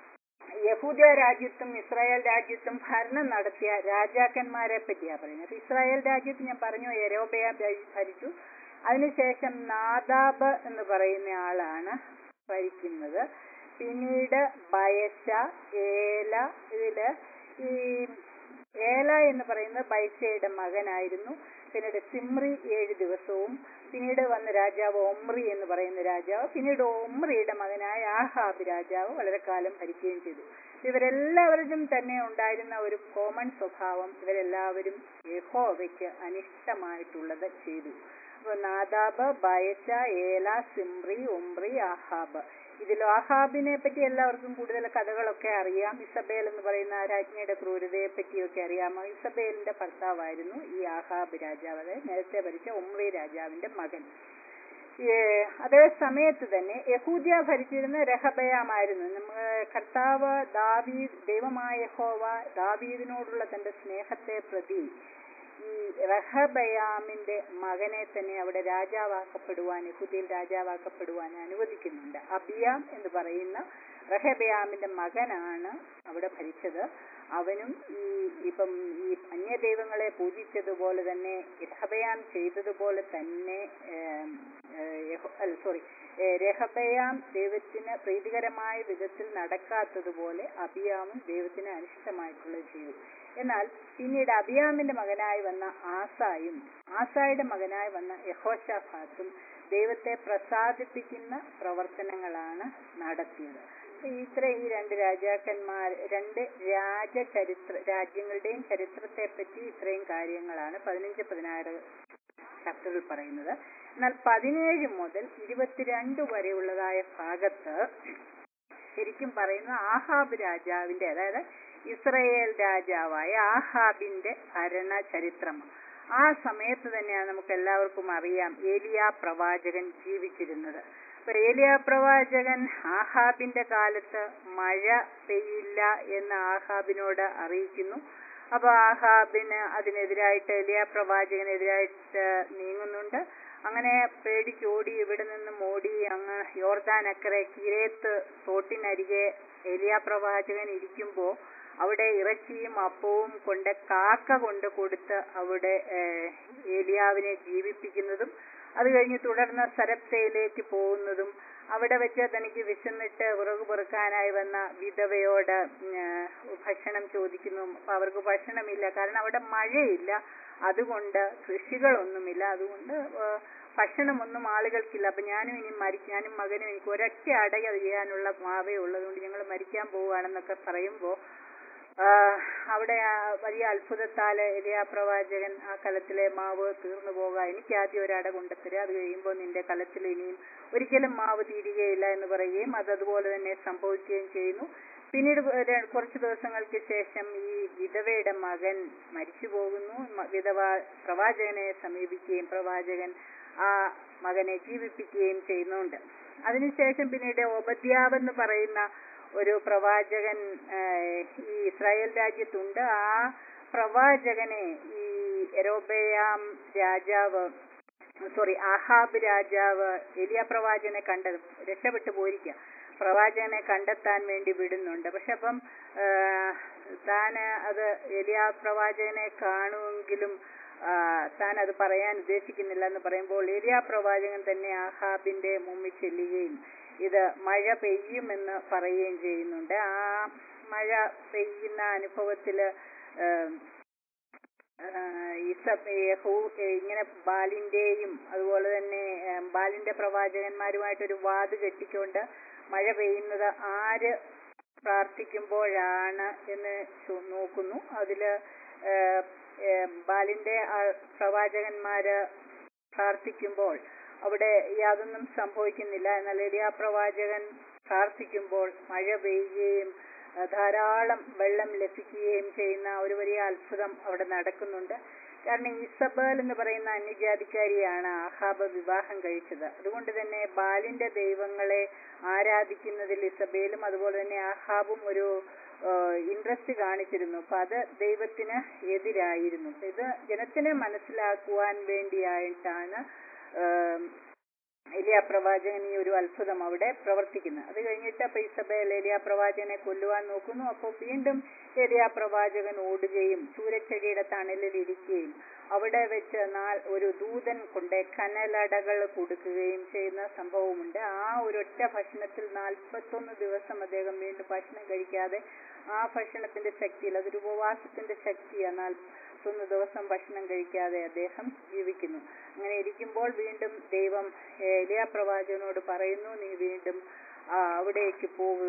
യഹൂദ രാജ്യത്തും ഇസ്രായേൽ രാജ്യത്തും ഭരണം നടത്തിയ രാജാക്കന്മാരെ പറ്റിയാ പറയുന്നത്. ഇസ്രായേൽ രാജ്യത്ത് ഞാൻ പറഞ്ഞു യെരോബെയാം ഭരിച്ചു. അതിനുശേഷം നാദാബ് എന്ന് പറയുന്ന ആളാണ് ഭരിക്കുന്നത്. പിന്നീട് ബയശ, ഏല, ഇതില് ഈ ഏല എന്ന് പറയുന്നത് ബയശയുടെ മകനായിരുന്നു. പിന്നീട് സിമ്രി ഏഴ് ദിവസവും, പിന്നീട് വന്ന രാജാവ് ഒമ്രി എന്ന് പറയുന്ന രാജാവ്, പിന്നീട് ഒമ്രിയുടെ മകനായ ആഹാബ് രാജാവ് വളരെ കാലം ഭരിക്കുകയും ചെയ്തു. ഇവരെല്ലാവരും തന്നെ ഉണ്ടായിരുന്ന ഒരു കോമൺ സ്വഭാവം, ഇവരെല്ലാവരും യഹോവയ്ക്ക് അനിഷ്ടമായിട്ടുള്ളത് ചെയ്തു. അപ്പൊ നാദാബ്, ബയശ, ഏല, സിമ്രി, ഒമ്രി, ആഹാബ്. ഇതിൽ ആഹാബിനെ പറ്റി എല്ലാവർക്കും കൂടുതൽ കഥകളൊക്കെ അറിയാം. ഇസബേൽ എന്ന് പറയുന്ന രാജ്ഞിയുടെ ക്രൂരതയെ പറ്റിയൊക്കെ അറിയാമോ? ഇസബേലിന്റെ ഭർത്താവായിരുന്നു ഈ ആഹാബ് രാജാവ്, അതായത് നേരത്തെ ഭരിച്ച ഒമ്രി രാജാവിന്റെ മകൻ. അതേ സമയത്ത് തന്നെ യഹൂദ്യ ഭരിച്ചിരുന്ന രഹബയാമായിരുന്നു. നമ്മൾ കർത്താവ് ദാവീദ്, ദൈവമായ യഹോവ ദാവീദിനോടുള്ള തന്റെ സ്നേഹത്തെ പ്രതി ഈ റഹബയാമിന്റെ മകനെ തന്നെ അവിടെ രാജാവാക്കപ്പെടുവാൻ, യഹൂദയിൽ രാജാവാക്കപ്പെടുവാൻ അനുവദിക്കുന്നുണ്ട്. അബിയാം എന്ന് പറയുന്ന റഹബയാമിന്റെ മകനാണ് അവിടെ ഭരിച്ചത്. അവനും ഈ ഇപ്പം ഈ അന്യദൈവങ്ങളെ പൂജിച്ചതുപോലെ തന്നെ രഹബയാം ചെയ്തതുപോലെ തന്നെ സോറി രഹബയാം ദൈവത്തിന് പ്രീതികരമായ വിധത്തിൽ നടക്കാത്തതുപോലെ അബിയാമും ദൈവത്തിന് അനിഷ്ടമായിട്ടുള്ളത് ചെയ്തു. എന്നാൽ പിന്നീട് അബിയാമിന്റെ മകനായി വന്ന ആസായും ആസായുടെ മകനായി വന്ന യഹോശാഫാത്തും ദൈവത്തെ പ്രസാദിപ്പിക്കുന്ന പ്രവർത്തനങ്ങളാണ് നടത്തിയത്. ഇത്ര ഈ രണ്ട് രാജാക്കന്മാർ, രണ്ട് രാജചരിത്ര രാജ്യങ്ങളുടെയും ചരിത്രത്തെ പറ്റി ഇത്രയും കാര്യങ്ങളാണ് പതിനഞ്ച് പതിനാറ് ചാപ്റ്ററിൽ പറയുന്നത്. എന്നാൽ പതിനേഴ് മുതൽ ഇരുപത്തിരണ്ട് വരെയുള്ളതായ ഭാഗത്ത് ശരിക്കും പറയുന്ന ആഹാബ് രാജാവിന്റെ, അതായത് ഇസ്രയേൽ രാജാവായ ആഹാബിന്റെ ഭരണ ചരിത്രം. ആ സമയത്ത് തന്നെയാണ് നമുക്ക് എല്ലാവർക്കും അറിയാം ഏലിയാ പ്രവാചകൻ ജീവിച്ചിരുന്നത്. അപ്പൊ ഏലിയാ പ്രവാചകൻ ആഹാബിന്റെ കാലത്ത് മഴ പെയ്യില്ല എന്ന് ആഹാബിനോട് അറിയിക്കുന്നു. അപ്പൊ ആഹാബിന് അതിനെതിരായിട്ട് എലിയാ പ്രവാചകനെതിരായിട്ട് നീങ്ങുന്നുണ്ട്. അങ്ങനെ പേടിച്ചോടി ഇവിടെ നിന്നും ഓടി അങ്ങ് യോർദാൻ അക്കരെ കിരേത്ത് തോട്ടിനരികെ എലിയാ പ്രവാചകൻ ഇരിക്കുമ്പോ അവിടെ ഇറച്ചിയും അപ്പവും കൊണ്ട് കാക്ക കൊണ്ട് കൊടുത്ത് അവിടെ ഏലിയാവിനെ ജീവിപ്പിക്കുന്നതും അത് കഴിഞ്ഞ് തുടർന്ന് സരപ്തയിലേക്ക് പോകുന്നതും അവിടെ വെച്ച് തനിക്ക് വിശന്നിട്ട് വിറക് പെറുക്കാനായി വന്ന വിധവയോട് ഭക്ഷണം ചോദിക്കുന്നു. അപ്പൊ അവർക്ക് ഭക്ഷണമില്ല, കാരണം അവിടെ മഴയില്ല, അതുകൊണ്ട് കൃഷികളൊന്നുമില്ല, അതുകൊണ്ട് ഭക്ഷണമൊന്നും ആളുകൾക്കില്ല. അപ്പൊ ഞാനും ഇനി മരി ഞാനും മകനും എനിക്ക് ഒരൊറ്റ അട ചെയ്യാനുള്ള മാവേ ഉള്ളതുകൊണ്ട് ഞങ്ങൾ മരിക്കാൻ പോവുകയാണെന്നൊക്കെ പറയുമ്പോ അവിടെ വലിയ അത്ഭുതത്താല് എലിയാ പ്രവാചകൻ ആ കലത്തിലെ മാവ് തീർന്നു പോകാം, എനിക്ക് ആദ്യം ഒരട കൊണ്ടുത്തരിക, അത് കഴിയുമ്പോൾ നിന്റെ കലത്തിൽ ഇനിയും ഒരിക്കലും മാവ് തീരുകയില്ല എന്ന് പറയുകയും അതതുപോലെ തന്നെ സംഭവിക്കുകയും ചെയ്യുന്നു. പിന്നീട് കുറച്ചു ദിവസങ്ങൾക്ക് ശേഷം ഈ വിധവയുടെ മകൻ മരിച്ചു പോകുന്നു. വിധവ പ്രവാചകനെ സമീപിക്കുകയും പ്രവാചകൻ ആ മകനെ ജീവിപ്പിക്കുകയും ചെയ്യുന്നുണ്ട്. അതിനുശേഷം പിന്നീട് ഒബദ്യാവെന്ന് പറയുന്ന ഒരു പ്രവാചകൻ ഈ ഇസ്രായേൽ രാജ്യത്തുണ്ട്. ആ പ്രവാചകനെ ഈ യെരോബെയാം രാജാവ് സോറി ആഹാബ് രാജാവ് എലിയാ പ്രവാചകനെ കണ്ട രക്ഷപ്പെട്ടു പോയിരിക്കുക, പ്രവാചകനെ കണ്ടെത്താൻ വേണ്ടി വിടുന്നുണ്ട്. പക്ഷെ അപ്പം താൻ അത് എലിയാ പ്രവാചകനെ കാണുമെങ്കിലും താൻ അത് പറയാൻ ഉദ്ദേശിക്കുന്നില്ല എന്ന് പറയുമ്പോൾ എലിയാ പ്രവാചകൻ തന്നെ ആഹാബിന്റെ മുമ്പിൽ ചെല്ലുകയും ഇത് മഴ പെയ്യുമെന്ന് പറയുകയും ചെയ്യുന്നുണ്ട്. ആ മഴ പെയ്യുന്ന അനുഭവത്തില് ഇങ്ങനെ ബാലിന്റെയും അതുപോലെ തന്നെ ബാലിന്റെ പ്രവാചകന്മാരുമായിട്ടൊരു വാത് കെട്ടിക്കൊണ്ട് മഴ പെയ്യുന്നത് ആര് പ്രാർത്ഥിക്കുമ്പോഴാണ് എന്ന് നോക്കുന്നു. അതില് ബാലിന്റെ പ്രവാചകന്മാര് പ്രാർത്ഥിക്കുമ്പോൾ അവിടെ യാതൊന്നും സംഭവിക്കുന്നില്ല. എന്നാൽ എലിയാ പ്രവാചകൻ പ്രാർത്ഥിക്കുമ്പോൾ മഴ പെയ്യുകയും ധാരാളം വെള്ളം ലഭിക്കുകയും ചെയ്യുന്ന ഒരു വലിയ അത്ഭുതം അവിടെ നടക്കുന്നുണ്ട്. കാരണം ഇസബേൽ എന്ന് പറയുന്ന അന്യജാതിക്കാരിയാണ് ആഹാബ് വിവാഹം കഴിച്ചത്. അതുകൊണ്ട് തന്നെ ബാലിന്റെ ദൈവങ്ങളെ ആരാധിക്കുന്നതിൽ ഇസബേലും അതുപോലെ തന്നെ ആഹാബും ഒരു ഇൻട്രസ്റ്റ് കാണിച്ചിരുന്നു. അപ്പൊ അത് ദൈവത്തിന് എതിരായിരുന്നു. ഇത് ജനത്തിനെ മനസ്സിലാക്കുവാൻ വേണ്ടിയായിട്ടാണ് എലിയാ പ്രവാചകൻ ഈ ഒരു അത്ഭുതം അവിടെ പ്രവർത്തിക്കുന്നത്. അത് കഴിഞ്ഞിട്ട് അപ്പൊ ഇസബേൽ എലിയാ പ്രവാചകനെ കൊല്ലുവാൻ നോക്കുന്നു. അപ്പോൾ വീണ്ടും എലിയാ പ്രവാചകൻ ഓടുകയും ചൂരച്ചെടിയുടെ തണലിൽ ഇരിക്കുകയും അവിടെ വെച്ച് നാൾ ഒരു ദൂതൻ കൊണ്ട് കനലടകൾ കൊടുക്കുകയും ചെയ്യുന്ന സംഭവമുണ്ട്. ആ ഒരൊറ്റ ഭക്ഷണത്തിൽ നാൽപ്പത്തൊന്ന് ദിവസം അദ്ദേഹം വീണ്ടും ഭക്ഷണം കഴിക്കാതെ ആ ഭക്ഷണത്തിന്റെ ശക്തിയിൽ, അതൊരു ഉപവാസത്തിന്റെ ശക്തിയാണ്, നാൽപ്പത്തൊന്ന് ദിവസം ഭക്ഷണം കഴിക്കാതെ അദ്ദേഹം ജീവിക്കുന്നു. അങ്ങനെ ഇരിക്കുമ്പോൾ വീണ്ടും ദൈവം എലിയാ പ്രവാചകനോട് പറയുന്നു, നീ വീണ്ടും അവിടേക്ക് പോകുക,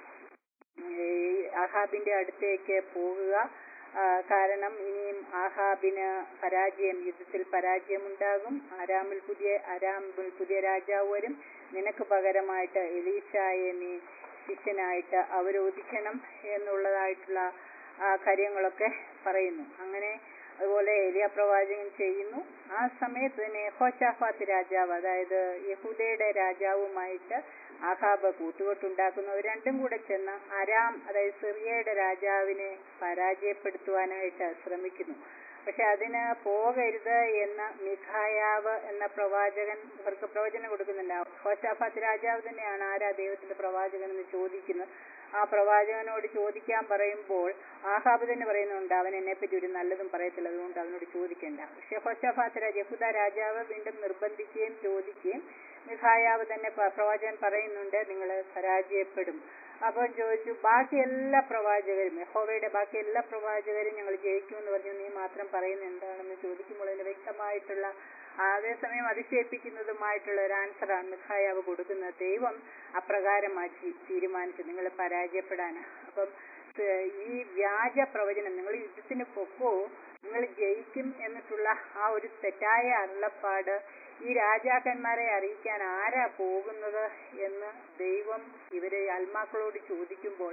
ആഹാബിന്റെ അടുത്തേക്ക് പോകുക, കാരണം ഇനിയും ആഹാബിന് പരാജയം, യുദ്ധത്തിൽ പരാജയമുണ്ടാകും. ആരാമിൽ പുതിയ ആരാമിൽ പുതിയ രാജാവ് വരും, നിനക്ക് പകരമായിട്ട് എലീശായെ നീ ശിഷ്യനായിട്ട് അവരോധിക്കണം എന്നുള്ളതായിട്ടുള്ള കാര്യങ്ങളൊക്കെ പറയുന്നു. അങ്ങനെ അതുപോലെ എലിയാ പ്രവാചകൻ ചെയ്യുന്നു. ആ സമയത്ത് തന്നെ യെഹോശാഫാത്ത് രാജാവ്, അതായത് യഹൂദയുടെ രാജാവുമായിട്ട് ആഹാബ് കൂട്ടുകെട്ടുണ്ടാക്കുന്നു. അവർ രണ്ടും കൂടെ ചെന്ന് അരാം, അതായത് സിറിയയുടെ രാജാവിനെ പരാജയപ്പെടുത്തുവാനായിട്ട് ശ്രമിക്കുന്നു. പക്ഷെ അതിന് പോകരുത് എന്ന് മിഖായാവ് എന്ന പ്രവാചകൻ ഇവർക്ക് പ്രവചനം കൊടുക്കുന്നുണ്ട്. യെഹോശാഫാത്ത് രാജാവ് തന്നെയാണ് ആരാ ദൈവത്തിന്റെ പ്രവാചകൻ എന്ന് ചോദിക്കുന്നത്. ആ പ്രവാചകനോട് ചോദിക്കാൻ പറയുമ്പോൾ ആഹാബ് തന്നെ പറയുന്നുണ്ട്, അവൻ എന്നെ പറ്റി ഒരു നല്ലതും പറയത്തില്ല, അതുകൊണ്ട് അവനോട് ചോദിക്കേണ്ട. പക്ഷെ യെഹോശാഫാത്ത് രാജ യഹൂദ രാജാവ് വീണ്ടും നിർബന്ധിക്കുകയും ചോദിക്കുകയും മിഖായാവ് തന്നെ പ്രവാചകൻ പറയുന്നുണ്ട്, നിങ്ങൾ പരാജയപ്പെടും. അപ്പം ചോദിച്ചു, ബാക്കി എല്ലാ പ്രവാചകരും, യഹോവയുടെ ബാക്കി എല്ലാ പ്രവാചകരും ഞങ്ങൾ ജയിക്കുമെന്ന് പറഞ്ഞു, നീ മാത്രം പറയുന്നത് എന്താണെന്ന് ചോദിക്കുമ്പോൾ അതിന് വ്യക്തമായിട്ടുള്ള, അതേസമയം അതിശയിപ്പിക്കുന്നതുമായിട്ടുള്ള ഒരു ആൻസറാണ് മിഖായാവ് കൊടുക്കുന്നത്. ദൈവം അപ്രകാരമാക്കി തീരുമാനിച്ചു, നിങ്ങൾ പരാജയപ്പെടാൻ. അപ്പം ഈ വ്യാജ പ്രവചനം, നിങ്ങൾ യുദ്ധത്തിന് പൊക്കോ, നിങ്ങൾ ജയിക്കും എന്നിട്ടുള്ള ആ ഒരു തെറ്റായ അരുളപ്പാട് ഈ രാജാക്കന്മാരെ അറിയിക്കാൻ ആരാ പോകുന്നത് എന്ന് ദൈവം ഇവരെ ആത്മാക്കളോട് ചോദിക്കുമ്പോൾ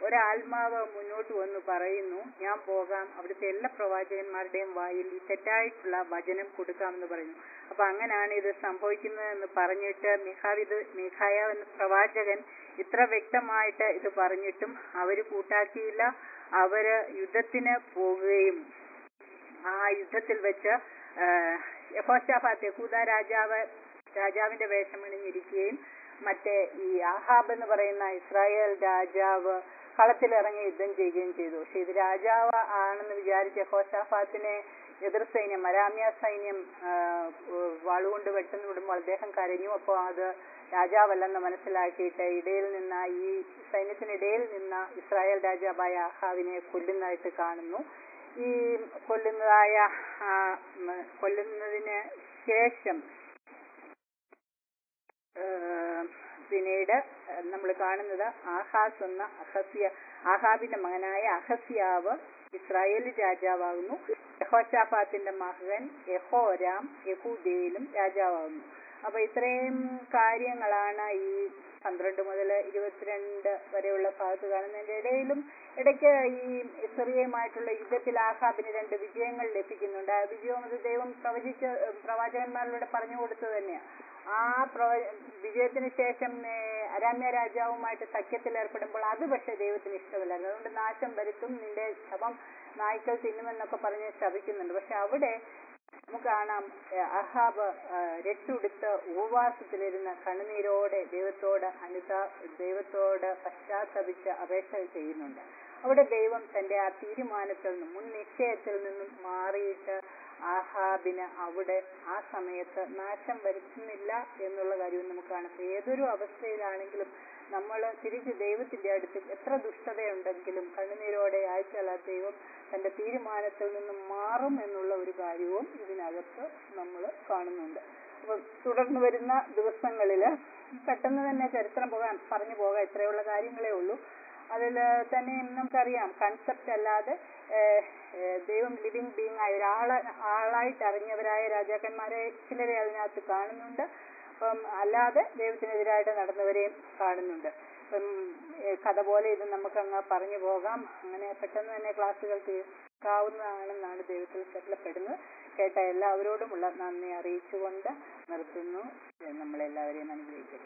ഒരാത്മാവ് മുന്നോട്ട് വന്ന് പറയുന്നു, ഞാൻ പോകാം, അവിടുത്തെ എല്ലാ പ്രവാചകന്മാരുടെയും വായിൽ ഈ തെറ്റായിട്ടുള്ള വചനം കൊടുക്കാമെന്ന് പറയുന്നു. അപ്പൊ അങ്ങനെയാണ് ഇത് സംഭവിക്കുന്നതെന്ന് പറഞ്ഞിട്ട് മിഖാവിത് മിഖായ എന്ന പ്രവാചകൻ ഇത്ര വ്യക്തമായിട്ട് ഇത് പറഞ്ഞിട്ടും അവര് കൂട്ടാക്കിയില്ല. അവര് യുദ്ധത്തിന് പോകുകയും ആ യുദ്ധത്തിൽ വെച്ച് യഹോശാഫാത്ത് യഹൂദ രാജാവ് രാജാവിന്റെ വേഷമണിഞ്ഞിരിക്കുകയും മറ്റേ ഈ ആഹാബ് എന്ന് പറയുന്ന ഇസ്രായേൽ രാജാവ് കളത്തിലിറങ്ങി യുദ്ധം ചെയ്യുകയും ചെയ്തു. പക്ഷെ ഇത് രാജാവ് ആണെന്ന് വിചാരിച്ച യഹോശാഫാത്തിനെ എതിർ സൈന്യം അരാമ്യ സൈന്യം വാളുകൊണ്ട് വെട്ടുന്നു വിടുമ്പോൾ അദ്ദേഹം കരഞ്ഞു. അപ്പോൾ അത് രാജാവല്ലെന്ന് മനസ്സിലാക്കിയിട്ട് ഇടയിൽ നിന്ന ഈ സൈന്യത്തിനിടയിൽ നിന്ന ഇസ്രായേൽ രാജാവായ ആഹാബിനെ കൊല്ലുന്നതായിട്ട് കാണുന്നു. ഈ കൊല്ലുന്നതായ കൊല്ലുന്നതിന് ശേഷം പിന്നീട് നമ്മൾ കാണുന്നത് ആഹാസ് എന്ന അഹസ്യ ആഹാബിന്റെ മകനായ അഹസ്യാവ് ഇസ്രായേൽ രാജാവാകുന്നു. യഹോശാഫാത്തിന്റെ മകൻ യഹോരാം യഹൂദയിലും രാജാവാകുന്നു. അപ്പൊ ഇത്രയും കാര്യങ്ങളാണ് ഈ പന്ത്രണ്ട് മുതൽ ഇരുപത്തിരണ്ട് വരെയുള്ള ഭാഗത്ത് കാണുന്നതിന്റെ ഇടയിലും ഇടയ്ക്ക് ഈ സിറിയയുമായിട്ടുള്ള യുദ്ധത്തിൽ ആഹാബിന് രണ്ട് വിജയങ്ങൾ ലഭിക്കുന്നുണ്ട്. ആ വിജയം അത് ദൈവം പ്രവചിച്ച പ്രവാചകന്മാരിലൂടെ പറഞ്ഞു കൊടുത്തത് തന്നെയാണ്. ആ പ്രവ വിജയത്തിന് ശേഷം അരാമ്യ രാജാവുമായിട്ട് സഖ്യത്തിൽ ഏർപ്പെടുമ്പോൾ അത് പക്ഷെ ദൈവത്തിന് ഇഷ്ടമല്ലായിരുന്നു. അതുകൊണ്ട് നാശം വരുത്തും, നിന്റെ ശവം നായ്ക്കൾ തിന്നുമെന്നൊക്കെ പറഞ്ഞ് ശപിക്കുന്നുണ്ട്. പക്ഷെ അവിടെ നമുക്ക് കാണാം അഹാബ് രട്ടുടുത്ത് ഉപവാസത്തിലിരുന്ന് കണ്ണുനീരോടെ ദൈവത്തോട് അനുതാ ദൈവത്തോട് പശ്ചാത്തപിച്ച് അപേക്ഷ ചെയ്യുന്നുണ്ട്. അവിടെ ദൈവം തന്റെ ആ തീരുമാനത്തിൽ നിന്നും മുൻ നിശ്ചയത്തിൽ നിന്നും മാറിയിട്ട് ആഹാബിന് അവിടെ ആ സമയത്ത് നാശം വരുത്തുന്നില്ല എന്നുള്ള കാര്യവും നമുക്ക് കാണാം. ഏതൊരു അവസ്ഥയിലാണെങ്കിലും നമ്മൾ തിരിച്ച് ദൈവത്തിന്റെ അടുത്ത് എത്ര ദുഷ്ടതയുണ്ടെങ്കിലും കണ്ണുനീരോടെ അയച്ചാൽ ആ ദൈവം തന്റെ തീരുമാനത്തിൽ നിന്നും മാറും എന്നുള്ള ഒരു കാര്യവും ഇതിനകത്ത് നമ്മൾ കാണുന്നുണ്ട്. അപ്പൊ തുടർന്ന് വരുന്ന ദിവസങ്ങളില് പെട്ടെന്ന് തന്നെ ചരിത്രം പോകാൻ പറഞ്ഞു പോകാൻ ഇത്രയുള്ള കാര്യങ്ങളേ ഉള്ളൂ. അതിൽ തന്നെ നമുക്കറിയാം കൺസെപ്റ്റ് അല്ലാതെ ദൈവം ലിവിങ് ബീങ് ആയ ഒരാളെ ആളായിട്ട് അറിഞ്ഞവരായ രാജാക്കന്മാരെ ചിലരെ അതിനകത്ത് കാണുന്നുണ്ട്. അപ്പം അല്ലാതെ ദൈവത്തിനെതിരായിട്ട് നടന്നവരെയും കാണുന്നുണ്ട്. ഇപ്പം കഥ പോലെ ഇത് നമുക്കങ്ങ് പറഞ്ഞു പോകാം. അങ്ങനെ പെട്ടെന്ന് തന്നെ ക്ലാസ്സുകൾ തീർക്കാവുന്നതാണെന്നാണ് ദൈവത്തിൽ ശരണപ്പെടുന്നത്. കേട്ട എല്ലാവരോടുമുള്ള നന്ദി അറിയിച്ചുകൊണ്ട് നിർത്തുന്നു. നമ്മളെല്ലാവരെയും അനുഗ്രഹിക്കട്ടെ.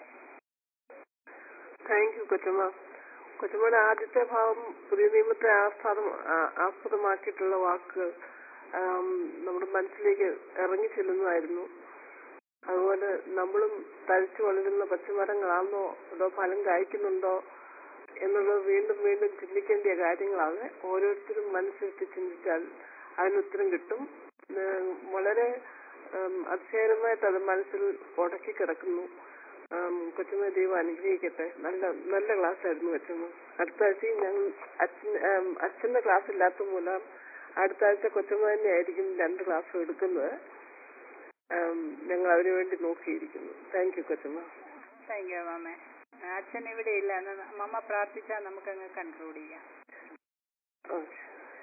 താങ്ക് യു കൊച്ചമ്മ. കൊച്ചമ്മയുടെ ആദ്യത്തെ ഭാഗം പുതിയ നിയമത്തെ ആസ്പദം ആസ്പദമാക്കിയിട്ടുള്ള വാക്കുകൾ നമ്മുടെ മനസ്സിലേക്ക് ഇറങ്ങി ചെല്ലുന്നതായിരുന്നു. അതുപോലെ നമ്മളും തഴച്ചു വളരുന്ന പച്ചമരങ്ങളാണോ അതോ ഫലം കായ്ക്കുന്നുണ്ടോ എന്നുള്ളത് വീണ്ടും വീണ്ടും ചിന്തിക്കേണ്ട കാര്യങ്ങളാണ്. ഓരോരുത്തരും മനസ്സിരുത്തി ചിന്തിച്ചാൽ അതിനുത്തരം കിട്ടും. വളരെ അതിശയകരമായിട്ട് അത് മനസ്സിൽ ഉടക്കി കിടക്കുന്നു. കൊച്ചമ്മ ദൈവം അനുഗ്രഹിക്കട്ടെ. നല്ല നല്ല ക്ലാസ് ആയിരുന്നു കൊച്ചമ്മ. അടുത്ത ആഴ്ച ഞങ്ങൾ അച്ഛൻ അച്ഛന്റെ ക്ലാസ് ഇല്ലാത്ത മൂലം അടുത്ത ആഴ്ച കൊച്ചമ്മ തന്നെ ആയിരിക്കും രണ്ട് ക്ലാസ്സും എടുക്കുന്നത്. ഞങ്ങൾ അതിനു വേണ്ടി നോക്കിയിരിക്കുന്നു. താങ്ക് യു കൊച്ചമ്മ. താങ്ക് യു മാമേ. അച്ഛൻ ഇവിടെ ഇല്ല, മമ്മ പ്രാർത്ഥിച്ചാൽ നമുക്കങ്ങ് കൺക്ലൂഡ് ചെയ്യാം. ഓക്കെ.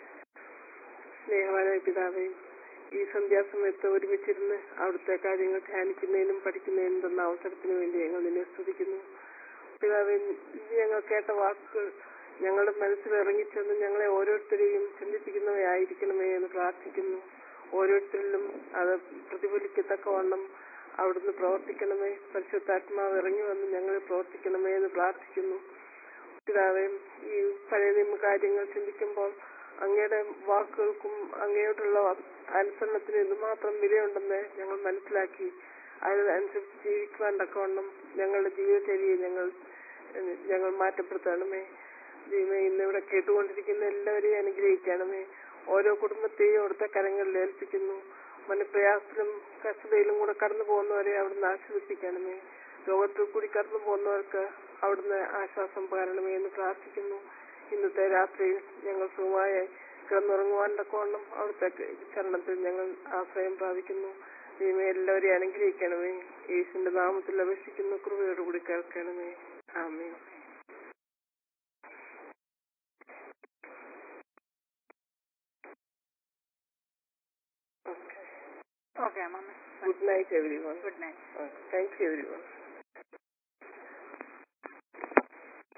സ്നേഹവാനായ പിതാവേ, ഈ സന്ധ്യാസമയത്ത് ഒരുമിച്ചിരുന്ന് അവിടുത്തെ കാര്യങ്ങൾ ധ്യാനിക്കുന്നതിനും പഠിക്കുന്നതിനും തന്ന അവസരത്തിന് വേണ്ടി ഞങ്ങൾ നിന്നെ സ്തുതിക്കുന്നു. പിതാവേ, ഞങ്ങൾ കേട്ട വാക്കുകൾ ഞങ്ങളുടെ മനസ്സിൽ ഇറങ്ങിച്ചെന്ന് ഞങ്ങളെ ഓരോരുത്തരെയും ചിന്തിപ്പിക്കുന്നവയായിരിക്കണമേ എന്ന് പ്രാർത്ഥിക്കുന്നു. ഓരോരുത്തരിലും അത് പ്രതിഫലിക്കത്തക്കവണ്ണം അവിടുന്ന് പ്രവർത്തിക്കണമേ. പരിശുദ്ധാത്മാവ് ഇറങ്ങി വന്ന് ഞങ്ങൾ പ്രവർത്തിക്കണമേ എന്ന് പ്രാർത്ഥിക്കുന്നു. പിതാവേ, ഈ പഴയ നിയമ കാര്യങ്ങൾ ചിന്തിക്കുമ്പോൾ അങ്ങയുടെ വാക്കുകൾക്കും അങ്ങയോടുള്ള അനുസരണത്തിന് എന്തുമാത്രം വിലയുണ്ടെന്ന് ഞങ്ങൾ മനസ്സിലാക്കി അതിനനുസരിച്ച് ജീവിക്കുവാൻ തക്കവണ്ണം ഞങ്ങളുടെ ജീവിതചര്യയെ ഞങ്ങൾ ഞങ്ങൾ മാറ്റപ്പെടുത്തണമേ. ദൈവമേ, ഇന്നിവിടെ കേട്ടുകൊണ്ടിരിക്കുന്ന എല്ലാവരെയും അനുഗ്രഹിക്കണമേ. ഓരോ കുടുംബത്തെയും അവിടുത്തെ കരങ്ങളിൽ ഏൽപ്പിക്കുന്നു. മനപ്രയാസത്തിലും കഷ്ടതയിലും കൂടെ കടന്നു പോകുന്നവരെ അവിടുന്ന് ആശ്വസിപ്പിക്കണമേ. രോഗത്തിൽ കൂടി കടന്നു പോകുന്നവർക്ക് അവിടുന്ന് ആശ്വാസം പകരണമേ എന്ന് പ്രാർത്ഥിക്കുന്നു. ഇന്നത്തെ രാത്രിയിൽ ഞങ്ങൾ സുഖമായി കിടന്നുറങ്ങുവാൻ തക്കവണ്ണം അവിടുത്തെ ചരണത്തിൽ ഞങ്ങൾ ആശ്രയം പ്രാപിക്കുന്നു. ദൈവമേ, എല്ലാവരെയും അനുഗ്രഹിക്കണമേ. യേശുവിന്റെ നാമത്തിൽ അപേക്ഷിക്കുന്നു. കൃപയോടുകൂടി കേൾക്കണമേ. ആമേൻ. Okay, Mama. Good night, everyone. Good night. Okay. Thank you, everyone.